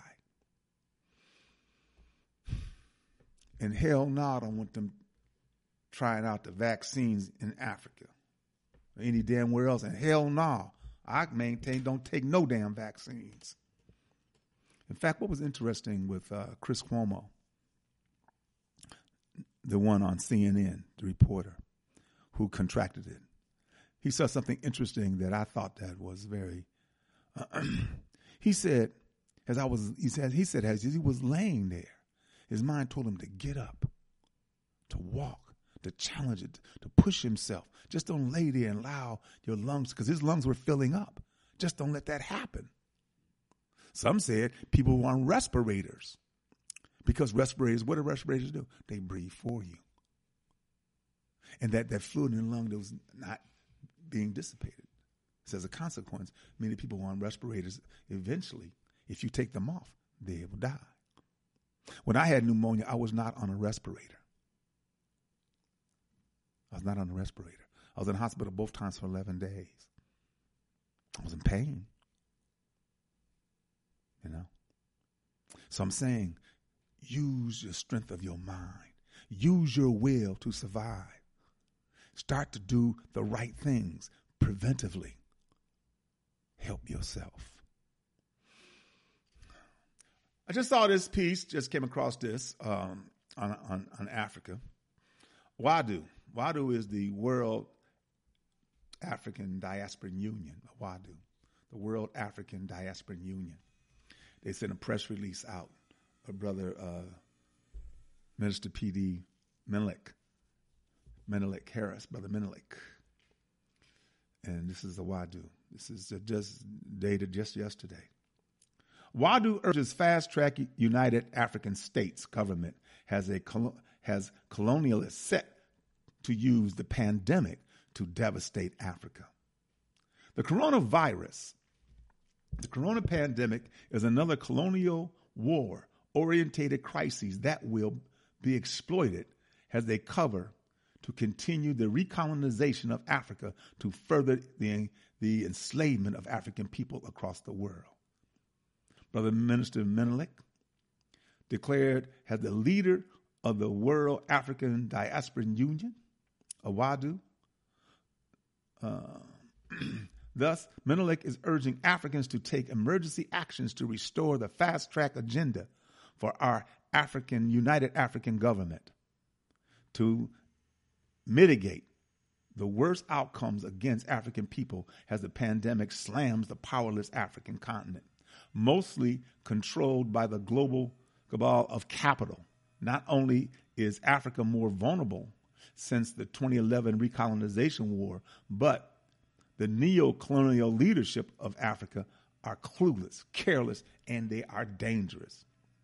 And hell no, I don't want them trying out the vaccines in Africa or any damn where else. And hell no, I maintain don't take no damn vaccines. In fact, what was interesting with uh, Chris Cuomo, the one on C N N, the reporter who contracted it, he said something interesting that I thought that was very. Uh, he said, as I was, he said, he said as he was laying there, his mind told him to get up, to walk, to challenge it, to push himself. Just don't lay there and allow your lungs, because his lungs were filling up. Just don't let that happen. Some said people were on respirators because respirators, what do respirators do? They breathe for you. And that, that fluid in the lung that was not being dissipated. So as a consequence, many people who are on respirators, eventually, if you take them off, they will die. When I had pneumonia, I was not on a respirator. I was not on a respirator. I was in the hospital both times for eleven days. I was in pain. You know? So I'm saying, use your strength of your mind. Use your will to survive. Start to do the right things preventively. Help yourself. I just saw this piece, just came across this um, on, on, on Africa. WADU. WADU is the World African Diasporan Union, WADU, the World African Diasporan Union. They sent a press release out. A brother, uh, Minister P D Menelik, Menelik Harris, Brother Menelik. And this is the WADU. This is just dated just yesterday. WADU urges fast-track United African States government has a has colonialists set to use the pandemic to devastate Africa. The coronavirus, the corona pandemic is another colonial war-orientated crisis that will be exploited as they cover to continue the recolonization of Africa to further the, the enslavement of African people across the world. Brother Minister Menelik declared as the leader of the World African Diasporan Union, WADU. Uh, thus, Menelik is urging Africans to take emergency actions to restore the fast-track agenda for our African United African government to mitigate the worst outcomes against African people as the pandemic slams the powerless African continent, mostly controlled by the global cabal of capital. Not only is Africa more vulnerable since the twenty eleven recolonization war, but the neo-colonial leadership of Africa are clueless, careless, and they are dangerous.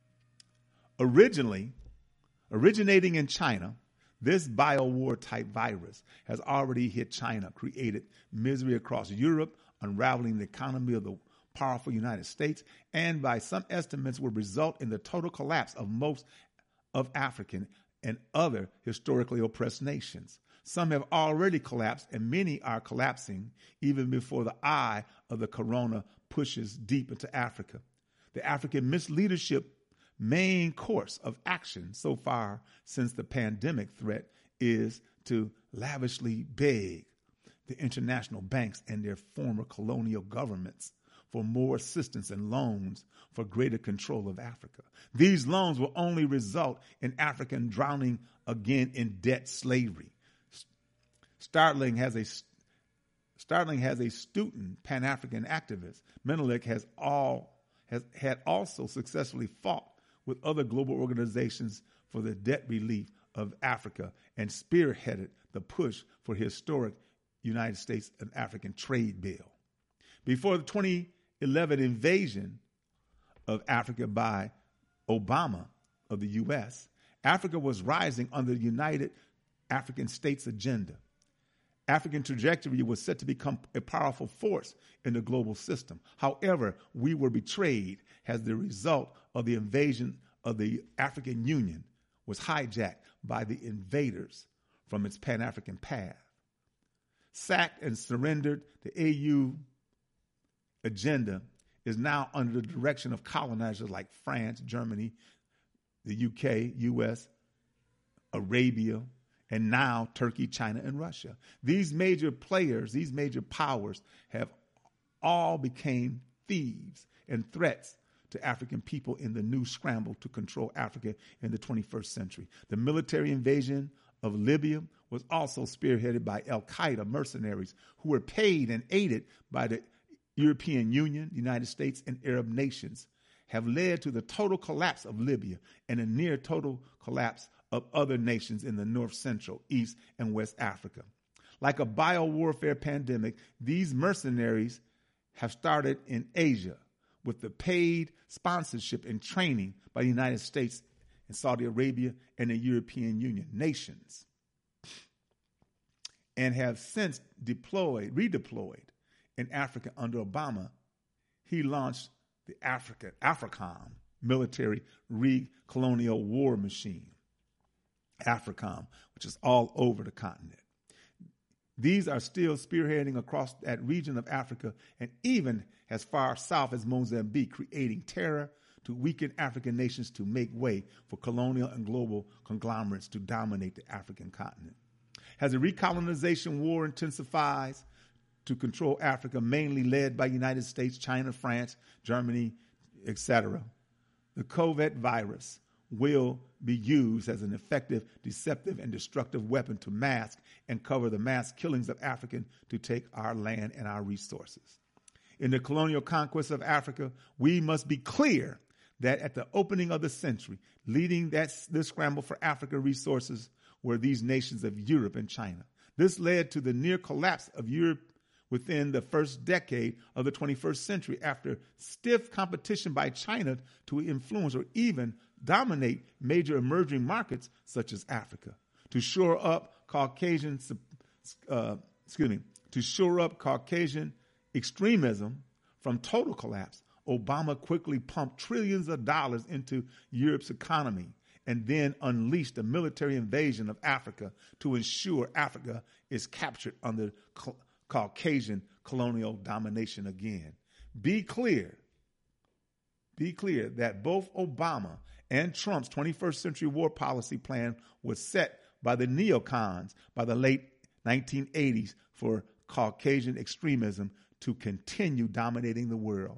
Originally, originating in China, this biowar-type virus has already hit China, created misery across Europe, unraveling the economy of the powerful United States, and by some estimates will result in the total collapse of most of African and other historically oppressed nations. Some have already collapsed, and many are collapsing even before the eye of the corona pushes deep into Africa. The African misleadership main course of action so far since the pandemic threat is to lavishly beg the international banks and their former colonial governments for more assistance and loans for greater control of Africa. These loans will only result in African drowning again in debt slavery. Startling has a Startling has a student Pan-African activist. Menelik has all has had also successfully fought with other global organizations for the debt relief of Africa and spearheaded the push for historic United States and African trade bill. Before the twenty eleven invasion of Africa by Obama of the U S, Africa was rising under the United African States agenda. African trajectory was set to become a powerful force in the global system. However, we were betrayed as the result of the invasion of the African Union was hijacked by the invaders from its Pan-African path. Sacked and surrendered, the A U agenda is now under the direction of colonizers like France, Germany, the U K, U S, Arabia, and now Turkey, China, and Russia. These major players, these major powers have all became thieves and threats to African people in the new scramble to control Africa in the twenty-first century. The military invasion of Libya was also spearheaded by al-Qaeda mercenaries who were paid and aided by the European Union, United States, and Arab nations, have led to the total collapse of Libya and a near total collapse of other nations in the North Central, East, and West Africa. Like a biowarfare pandemic, these mercenaries have started in Asia with the paid sponsorship and training by the United States and Saudi Arabia and the European Union nations, and have since deployed, redeployed in Africa under Obama. He launched the Africa, AFRICOM, military re-colonial war machine, AFRICOM, which is all over the continent. These are still spearheading across that region of Africa and even as far south as Mozambique, creating terror to weaken African nations to make way for colonial and global conglomerates to dominate the African continent. As the recolonization war intensifies to control Africa, mainly led by United States, China, France, Germany, et cetera, the COVID virus will be used as an effective, deceptive, and destructive weapon to mask and cover the mass killings of Africans to take our land and our resources. In the colonial conquest of Africa, we must be clear that at the opening of the century, leading that, this scramble for Africa resources were these nations of Europe and China. This led to the near collapse of Europe within the first decade of the twenty-first century after stiff competition by China to influence or even dominate major emerging markets such as Africa. To shore up Caucasian, uh, excuse me, to shore up Caucasian extremism from total collapse, Obama quickly pumped trillions of dollars into Europe's economy and then unleashed a military invasion of Africa to ensure Africa is captured under ca- Caucasian colonial domination again. Be clear, be clear that both Obama and Trump's twenty-first century war policy plan was set by the neocons by the late nineteen eighties for Caucasian extremism to continue dominating the world.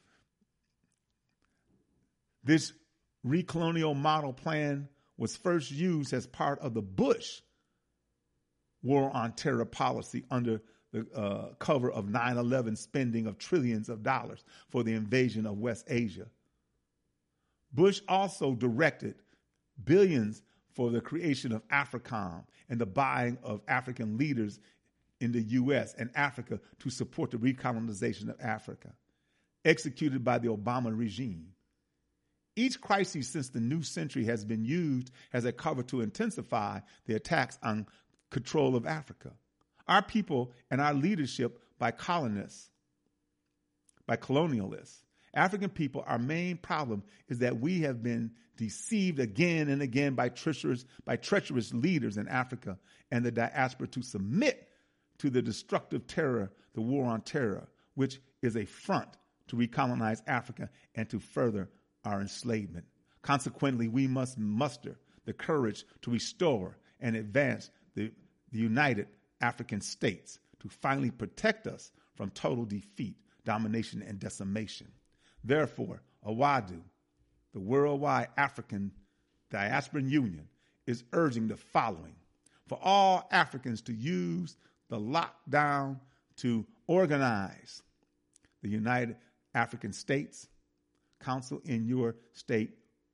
This recolonial model plan was first used as part of the Bush war on terror policy under the uh, cover of nine eleven spending of trillions of dollars for the invasion of West Asia. Bush also directed billions for the creation of AFRICOM and the buying of African leaders in the U S and Africa to support the recolonization of Africa, executed by the Obama regime. Each crisis since the new century has been used as a cover to intensify the attacks on control of Africa. Our people and our leadership by colonists, by colonialists, African people, our main problem is that we have been deceived again and again by treacherous, by treacherous leaders in Africa and the diaspora to submit to the destructive terror, the war on terror, which is a front to recolonize Africa and to further our enslavement. Consequently, we must muster the courage to restore and advance the, the United African States to finally protect us from total defeat, domination, and decimation. Therefore, AWADU, the Worldwide African Diasporan Union, is urging the following: for all Africans to use the lockdown to organize the United African States Council in your state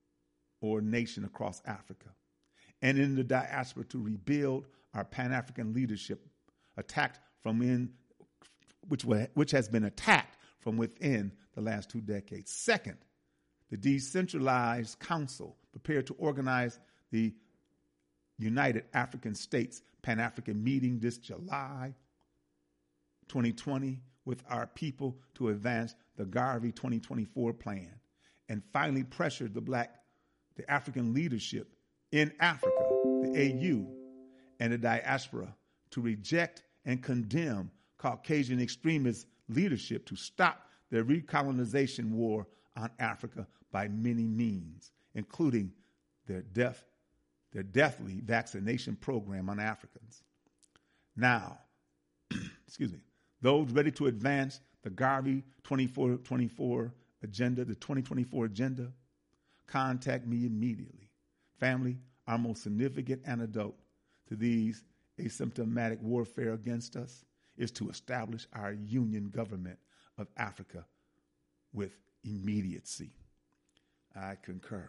or nation across Africa, and in the diaspora to rebuild our Pan-African leadership attacked from in, which, which has been attacked from within the last two decades. Second, the decentralized council prepared to organize the United African States Pan-African meeting this July twenty twenty with our people to advance the Garvey twenty twenty-four plan, and finally pressured the black, the African leadership in Africa, the A U, and the diaspora to reject and condemn Caucasian extremist leadership to stop their recolonization war on Africa by many means, including their death, their deathly vaccination program on Africans. Now, excuse me, those ready to advance the Garvey twenty-four twenty-four agenda, the twenty twenty-four agenda, contact me immediately. Family, our most significant antidote to these asymptomatic warfare against us is to establish our union government of Africa with immediacy. I concur.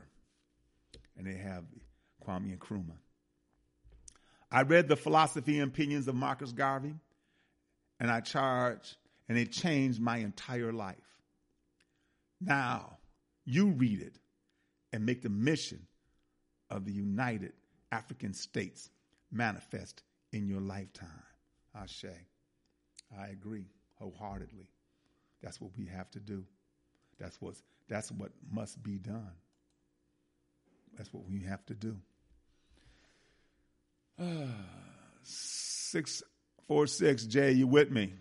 And they have Kwame Nkrumah. I read the philosophy and opinions of Marcus Garvey, and I charge, and it changed my entire life. Now, you read it and make the mission of the United African States manifest in your lifetime. Ashe. I agree wholeheartedly. That's what we have to do. That's what's, that's what must be done. That's what we have to do. Uh, six four six, Jay, you with me?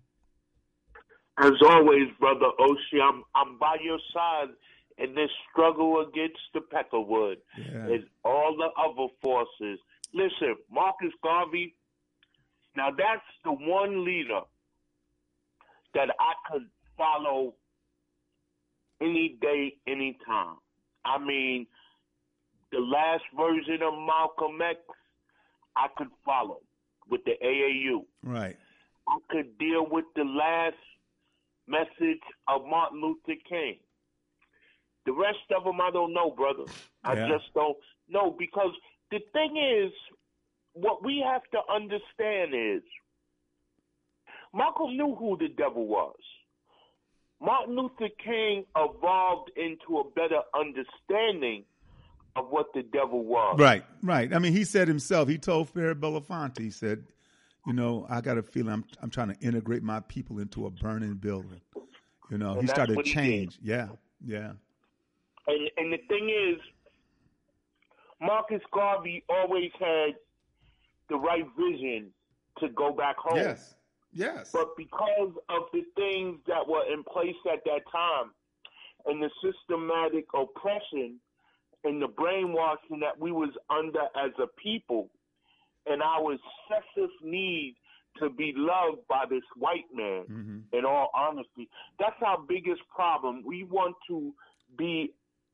As always, Brother Oshie, I'm, I'm by your side in this struggle against the Peckerwood Yeah. and all the other forces. Listen, Marcus Garvey, now that's the one leader that I could follow any day, any time. I mean, the last version of Malcolm X, I could follow with the A A U. Right. I could deal with the last message of Martin Luther King. The rest of them, I don't know, brother. I Yeah. just don't know, because the thing is, what we have to understand is, Malcolm knew who the devil was. Martin Luther King evolved into a better understanding of what the devil was. Right, right. I mean, he said himself, he told Farrah Belafonte, he said, you know, I got a feeling I'm I'm trying to integrate my people into a burning building. You know, And he that's started to what he change. Yeah, yeah. And, and the thing is, Marcus Garvey always had the right vision to go back home. Yes, yes. But because of the things that were in place at that time and the systematic oppression and the brainwashing that we was under as a people and our excessive need to be loved by this white man, Mm-hmm. in all honesty, that's our biggest problem. We want to be,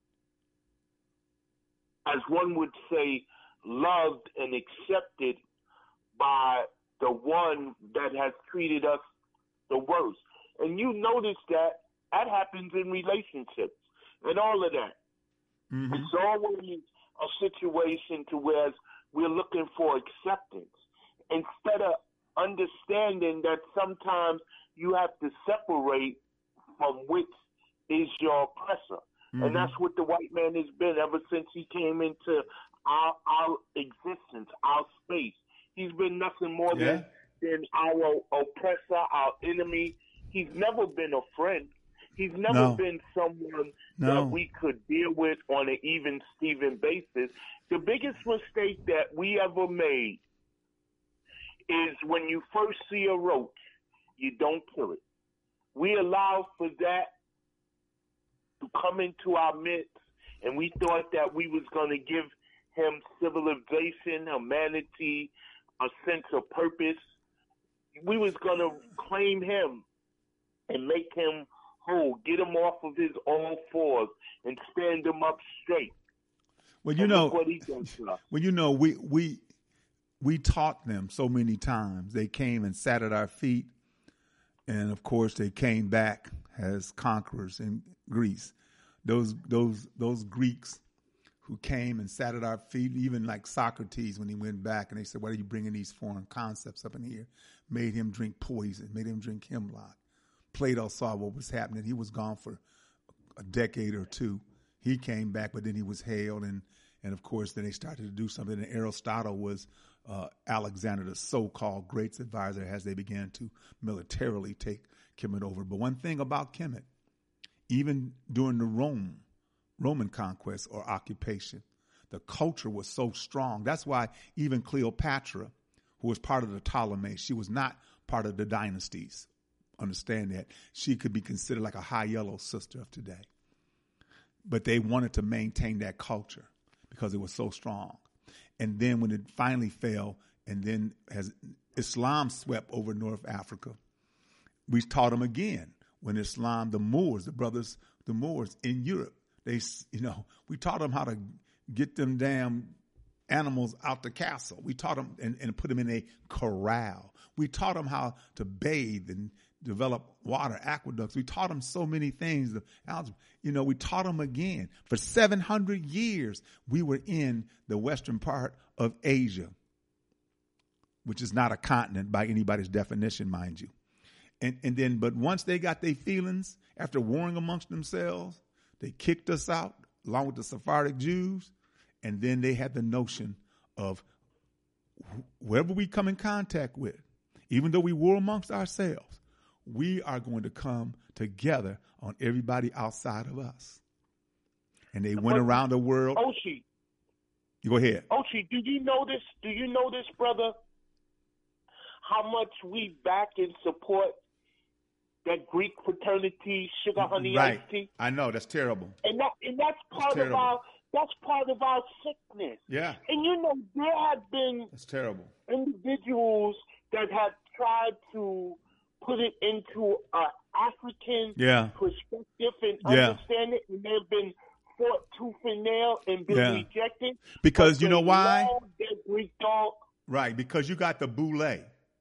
as one would say, loved and accepted by the one that has treated us the worst. And you notice that that happens in relationships and all of that. Mm-hmm. It's always a situation to where we're looking for acceptance instead of understanding that sometimes you have to separate from which is your oppressor. Mm-hmm. And that's what the white man has been ever since he came into our, our existence, our space. He's been nothing more Yeah. than, than our oppressor, our enemy. He's never been a friend. He's never No. been someone No. that we could deal with on an even Steven basis. The biggest mistake that we ever made is when you first see a roach, you don't kill it. We allowed for that to come into our midst, and we thought that we was going to give him civilization, humanity, a sense of purpose. We was going to claim him and make him whole, get him off of his all fours and stand him up straight. Well, you And know, look what he done to us. well, you know, we we we taught them so many times. They came and sat at our feet, and of course, they came back as conquerors in Greece. Those those those Greeks who came and sat at our feet, even like Socrates when he went back, and they said, "Why are you bringing these foreign concepts up in here?" Made him drink poison, made him drink hemlock. Plato saw what was happening. He was gone for a decade or two. He came back, but then he was hailed, and and of course, then they started to do something. And Aristotle was uh, Alexander, the so-called great advisor, as they began to militarily take Kemet over. But one thing about Kemet, even during the Rome, Roman conquest or occupation, the culture was so strong. That's why even Cleopatra, who was part of the Ptolemies, she was not part of the dynasties. Understand that. She could be considered like a high yellow sister of today. But they wanted to maintain that culture because it was so strong. And then when it finally fell, and then as Islam swept over North Africa, we taught them again. When Islam, the Moors, the brothers, the Moors in Europe, they, you know, we taught them how to get them damn animals out the castle. We taught them and, and put them in a corral. We taught them how to bathe and develop water aqueducts. We taught them so many things. The algebra, you know, we taught them again. For seven hundred years, we were in the western part of Asia, which is not a continent by anybody's definition, mind you. And, and then, but once they got their feelings, after warring amongst themselves, they kicked us out along with the Sephardic Jews. And then they had the notion of whoever we come in contact with, even though we war amongst ourselves, we are going to come together on everybody outside of us. And they went around the world. Oshi, You go ahead. Oshi, do you know this? Do you know this, brother? How much we back and support that Greek fraternity, sugar honey Right. iced tea, I know. That's terrible. and that and that's part of terrible. our that's part of our sickness. Yeah. And you know there have been That's terrible. individuals that have tried to put it into an African Yeah. perspective and Yeah. understand it, and they've been fought tooth and nail and been Yeah. rejected. Because But you know they why? love their Greek dog. Right, because you got the boule.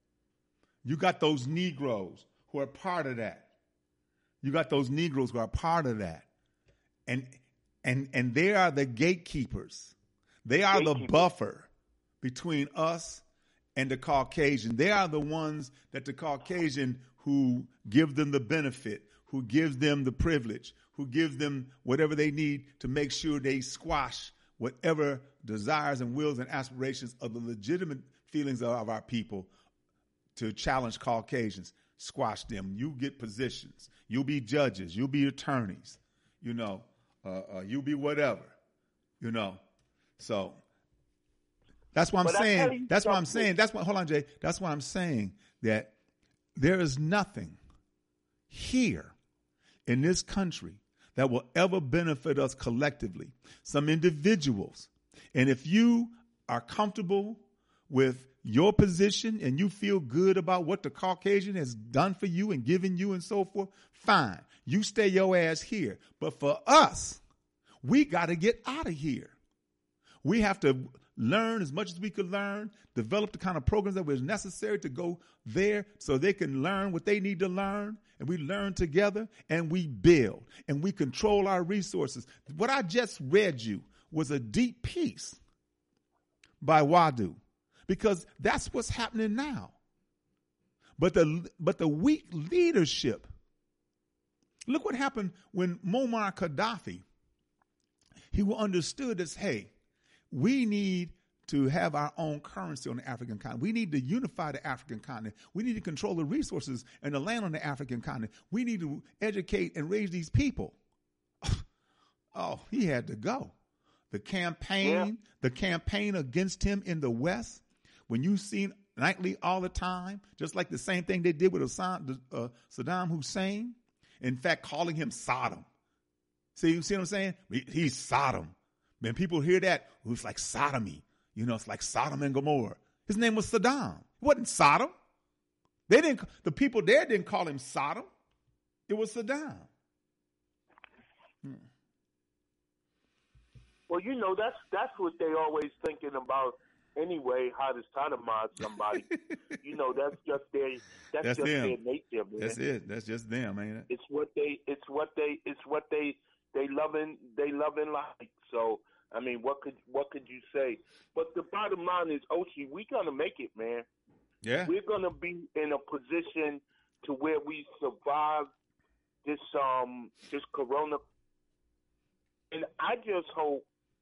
You got those Negroes who are part of that. You got those Negroes who are part of that. And and and they are the gatekeepers. They are the Gatekeepers. buffer between us and the Caucasian. They are the ones that the Caucasian who give them the benefit, who gives them the privilege, who gives them whatever they need to make sure they squash whatever desires and wills and aspirations of the legitimate feelings of our people to challenge Caucasians. Squash them. You get positions. You'll be judges. You'll be attorneys. You know, uh, uh, you'll be whatever. You know, so that's what I'm But I tell saying. you That's what I'm something. saying. That's what. Hold on, Jay. That's what I'm saying. That there is nothing here in this country that will ever benefit us collectively. Some individuals, and if you are comfortable with your position and you feel good about what the Caucasian has done for you and given you and so forth, fine. You stay your ass here. But for us, we got to get out of here. We have to learn as much as we could learn, develop the kind of programs that was necessary to go there so they can learn what they need to learn, and we learn together and we build and we control our resources. What I just read you was a deep piece by Wadu. Because that's what's happening now. But the but the weak leadership. Look what happened when Muammar Gaddafi, he understood as, hey, we need to have our own currency on the African continent. We need to unify the African continent. We need to control the resources and the land on the African continent. We need to educate and raise these people. Oh, he had to go. The campaign, yeah. the campaign against him in the West, when you see nightly all the time, just like the same thing they did with Saddam, uh, Saddam Hussein, in fact, calling him Sodom. See, you see what I'm saying? He's Sodom. When people hear that, it was like sodomy. You know, it's like Sodom and Gomorrah. His name was Saddam. It wasn't Sodom. They didn't. The people there didn't call him Sodom. It was Saddam. Hmm. Well, you know, that's that's what they always thinking about anyway. How to sodomize somebody. You know, that's just their that's, that's just them. their nature, man. That's it. That's just them, ain't it? It's what they. It's what they. It's what they. They loving. They loving like. So. I mean, what could what could you say? But the bottom line is, Oshi, we're gonna make it, man. Yeah, we're gonna be in a position to where we survive this um this corona, and I just hope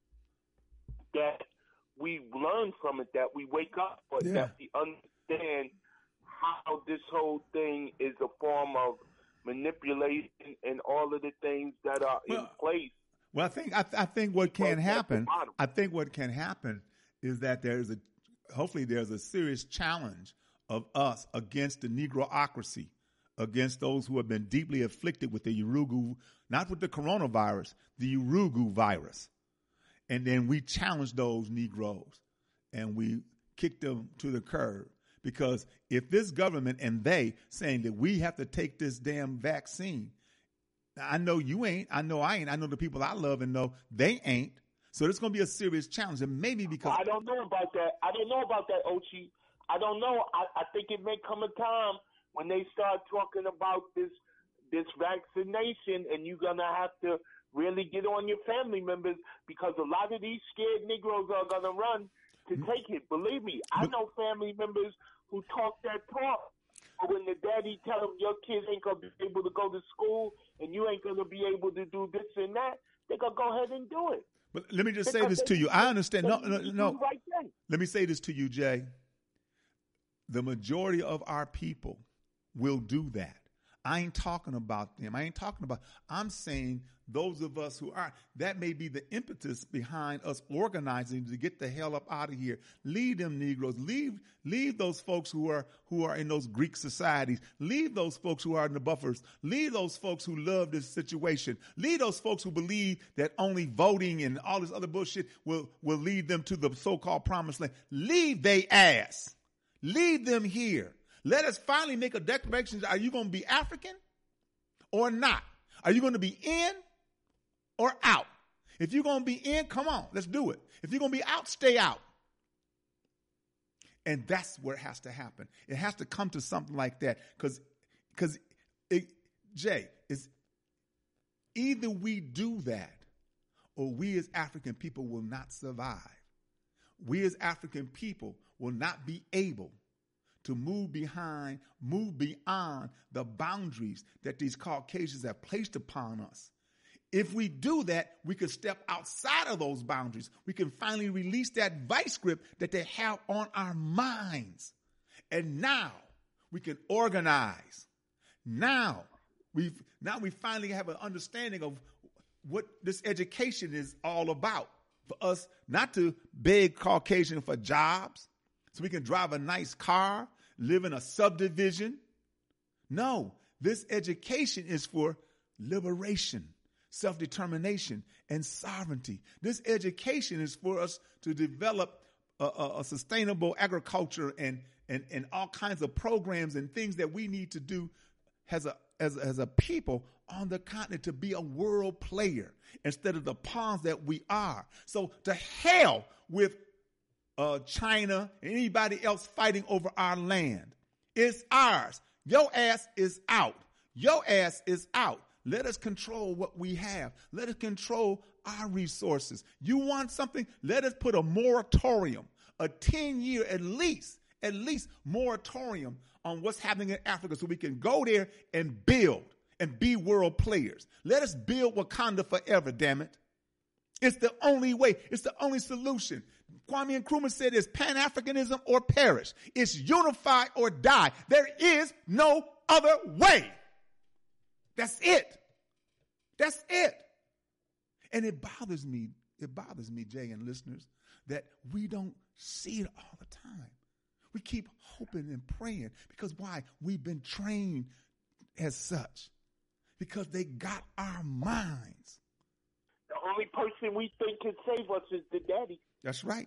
that we learn from it, that we wake up, but yeah. that we understand how this whole thing is a form of manipulation and all of the things that are well, in place. Well, I think I, th- I think what can happen. I think what can happen is that there's a hopefully there's a serious challenge of us against the Negroocracy, against those who have been deeply afflicted with the Urugu, not with the coronavirus, the Urugu virus, and then we challenge those Negroes and we kick them to the curb. Because if this government and they saying that we have to take this damn vaccine. I know you ain't. I know I ain't. I know the people I love and know they ain't. So there's going to be a serious challenge. And maybe because... I don't know about that. I don't know about that, Ochi. I don't know. I, I think it may come a time when they start talking about this this vaccination and you're going to have to really get on your family members because a lot of these scared Negroes are going to run to take it. Believe me, I know family members who talk that talk. But when the daddy tell them your kids ain't going to be able to go to school and you ain't going to be able to do this and that, they're going to go ahead and do it. But let me just say this to you. I understand. No, no, no. Let me say this to you, Jay. The majority of our people will do that. I ain't talking about them. I ain't talking about, I'm saying those of us who are, that may be the impetus behind us organizing to get the hell up out of here. Leave them Negroes. Leave, leave those folks who are, who are in those Greek societies. Leave those folks who are in the buffers. Leave those folks who love this situation. Leave those folks who believe that only voting and all this other bullshit will, will lead them to the so-called promised land. Leave they ass. Leave them here. Let us finally make a declaration. Are you going to be African or not? Are you going to be in or out? If you're going to be in, come on, let's do it. If you're going to be out, stay out. And that's where it has to happen. It has to come to something like that because, because Jay, it's either we do that or we as African people will not survive. We as African people will not be able to move behind, move beyond the boundaries that these Caucasians have placed upon us. If we do that, we can step outside of those boundaries. We can finally release that vice grip that they have on our minds. And now we can organize. Now we've, now we finally have an understanding of what this education is all about. For us not to beg Caucasian for jobs, so we can drive a nice car, live in a subdivision. No, this education is for liberation, self-determination, and sovereignty. This education is for us to develop a, a, a sustainable agriculture and, and, and all kinds of programs and things that we need to do as a, as, as a people on the continent to be a world player instead of the pawns that we are. So to hell with Uh, China and anybody else fighting over our land. It's ours. Your ass is out. Your ass is out. Let us control what we have. Let us control our resources. You want something? Let us put a moratorium, a ten-year at least, at least moratorium on what's happening in Africa so we can go there and build and be world players. Let us build Wakanda forever, damn it. It's the only way. It's the only solution. Kwame Nkrumah said it's Pan-Africanism or perish. It's unify or die. There is no other way. That's it. That's it. And it bothers me, it bothers me, Jay and listeners, that we don't see it all the time. We keep hoping and praying because why? We've been trained as such because they got our minds. The only person we think can save us is the daddy. That's right.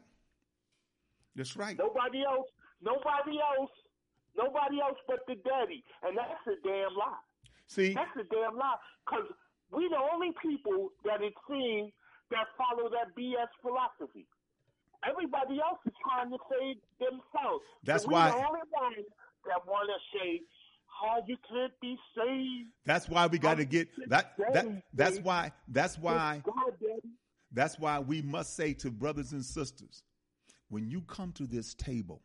That's right. Nobody else, nobody else, nobody else but the daddy. And that's a damn lie. See? That's a damn lie. Because we the only people that it seems that follow that B S philosophy. Everybody else is trying to save themselves. That's so why. We're the only ones that want to say, "Oh, you can't be saved." That's why we got to get that. That that's why. That's why. That's why we must say to brothers and sisters, when you come to this table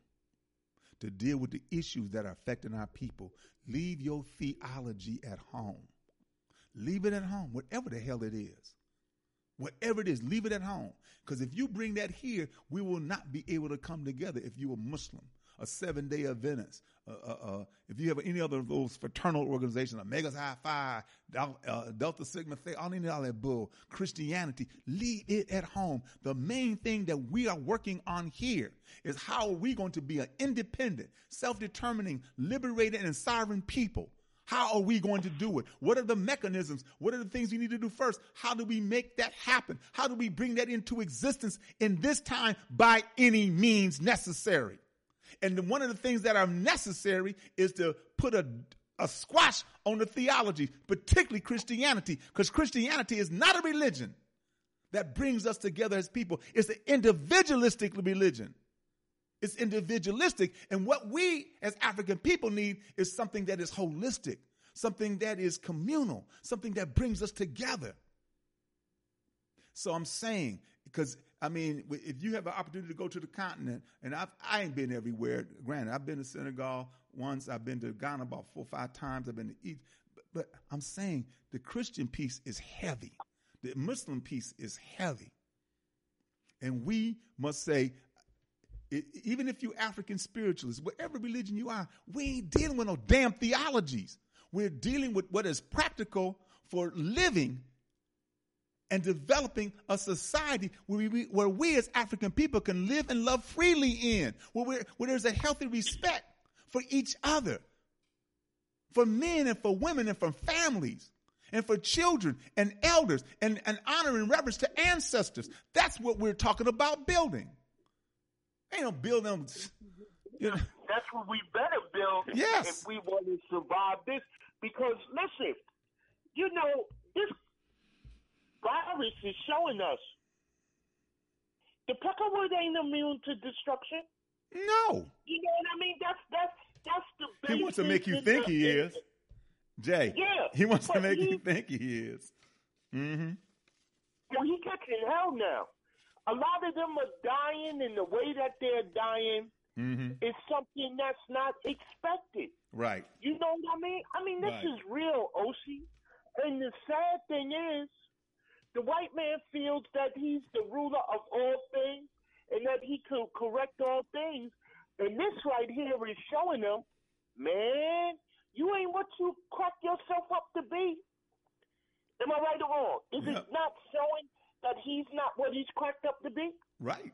to deal with the issues that are affecting our people, leave your theology at home. Leave it at home, whatever the hell it is. Whatever it is, leave it at home. Because if you bring that here, we will not be able to come together if you're a Muslim, a seven-day Adventist, uh, uh, uh, if you have any other of those fraternal organizations, Omega Psi Phi, Del, uh, Delta Sigma Theta, all any of that bull, Christianity, leave it at home. The main thing that we are working on here is how are we going to be an independent, self-determining, liberated, and sovereign people. How are we going to do it? What are the mechanisms? What are the things we need to do first? How do we make that happen? How do we bring that into existence in this time by any means necessary? And one of the things that are necessary is to put a, a squash on the theology, particularly Christianity, because Christianity is not a religion that brings us together as people. It's an individualistic religion. It's individualistic. And what we as African people need is something that is holistic, something that is communal, something that brings us together. So I'm saying, because, I mean, if you have an opportunity to go to the continent, and I've, I ain't been everywhere, granted, I've been to Senegal once, I've been to Ghana about four or five times, I've been to Egypt, but, but I'm saying the Christian piece is heavy. The Muslim piece is heavy. And we must say, It, even if you're African spiritualists, whatever religion you are, we ain't dealing with no damn theologies. We're dealing with what is practical for living and developing a society where we, where we as African people can live and love freely in, where, we're, where there's a healthy respect for each other, for men and for women and for families and for children and elders and, and honor and reverence to ancestors. That's what we're talking about building. Ain't no build them. You know. That's what we better build yes. if we want to survive this. Because, listen, you know, this virus is showing us the peckerwood ain't immune to destruction. No. You know what I mean? That's that's that's the. He wants to make you think he is. Jay. Yeah. He wants to make he, you think he is. Mm-hmm. Well, he catching hell now. A lot of them are dying, and the way that they're dying mm-hmm. is something that's not expected. Right. You know what I mean? I mean, this right. is real, O C. And the sad thing is, the white man feels that he's the ruler of all things and that he could correct all things. And this right here is showing them, man, you ain't what you crack yourself up to be. Am I right or wrong? Is yep. it not showing that he's not what he's cracked up to be? Right.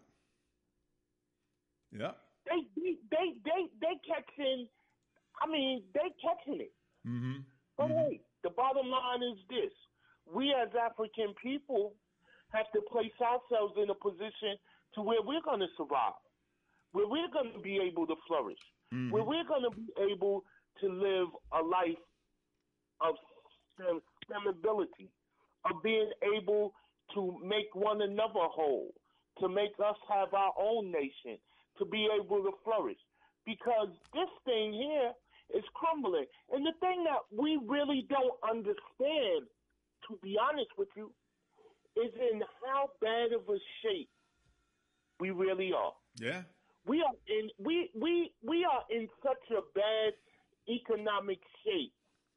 Yeah. They they they they they catching. I mean, they catching it. Mm-hmm. But mm-hmm. hey, the bottom line is this: we as African people have to place ourselves in a position to where we're going to survive, where we're going to be able to flourish, mm-hmm. where we're going to be able to live a life of stability, of being able to make one another whole, to make us have our own nation, to be able to flourish. Because this thing here is crumbling. And the thing that we really don't understand, to be honest with you, is in how bad of a shape we really are. Yeah. We are in we we we are in such a bad economic shape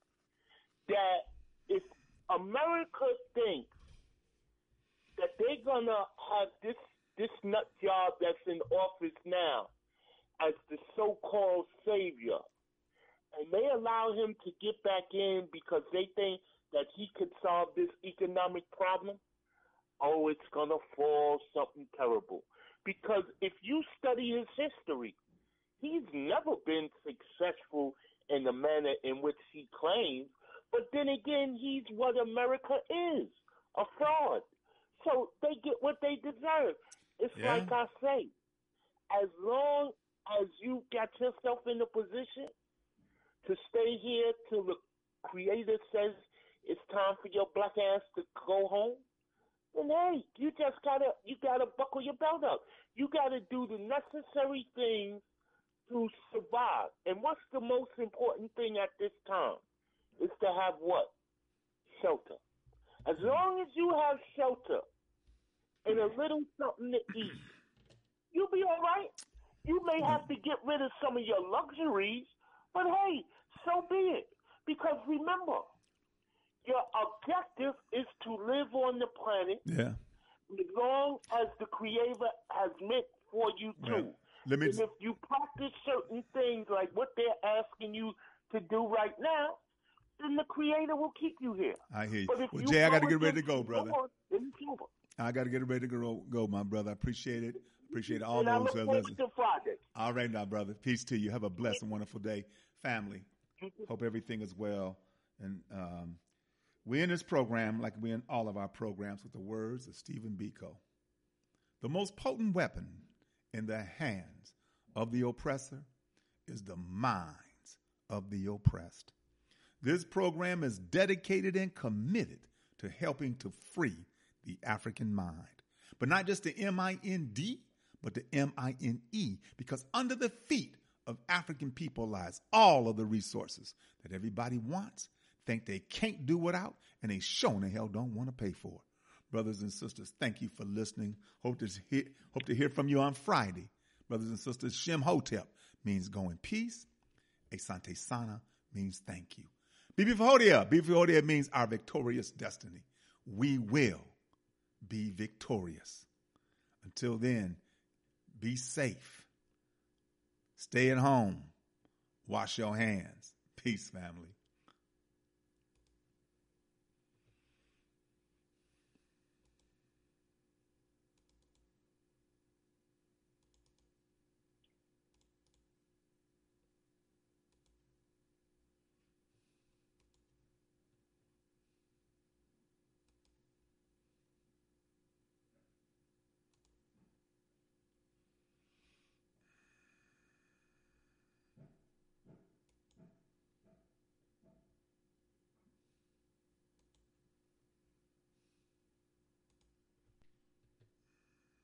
that if America thinks that they're going gonna have this this nut job that's in office now as the so-called savior, and they allow him to get back in because they think that he could solve this economic problem, oh, it's gonna fall something terrible. Because if you study his history, he's never been successful in the manner in which he claims. But then again, he's what America is, a fraud. So they get what they deserve. It's Yeah. like I say, as long as you got yourself in a position to stay here till the Creator says it's time for your black ass to go home, then hey, you just gotta you gotta buckle your belt up. You gotta do the necessary things to survive. And what's the most important thing at this time? Is to have what? Shelter. As long as you have shelter and a little something to eat, you'll be all right. You may have to get rid of some of your luxuries, but hey, so be it. Because remember, your objective is to live on the planet Yeah. as long as the Creator has meant for you to. Right. Let me And if you practice certain things like what they're asking you to do right now, then the Creator will keep you here. I hear you. But if Well, you Jay, I got to go get ready to against go, the brother. Lord, then it's over. I got to get ready to go, go, my brother. I appreciate it. Appreciate all And I those look who are forward listening. to Friday. All right now, brother. Peace to you. Have a blessed and wonderful day. Family, hope everything is well. And um, we in this program, like we in all of our programs, with the words of Stephen Biko. The most potent weapon in the hands of the oppressor is the minds of the oppressed. This program is dedicated and committed to helping to free the African mind. But not just the M I N D, but the M I N E, because under the feet of African people lies all of the resources that everybody wants, think they can't do without, and they sure in the hell don't want to pay for. Brothers and sisters, thank you for listening. Hope to hear, hope to hear from you on Friday. Brothers and sisters, Shem Hotep means go in peace. Asante Sana means thank you. Bibi Fahodia, Bibi Fahodia means our victorious destiny. We will be victorious. Until then, be safe. Stay at home. Wash your hands. Peace, family.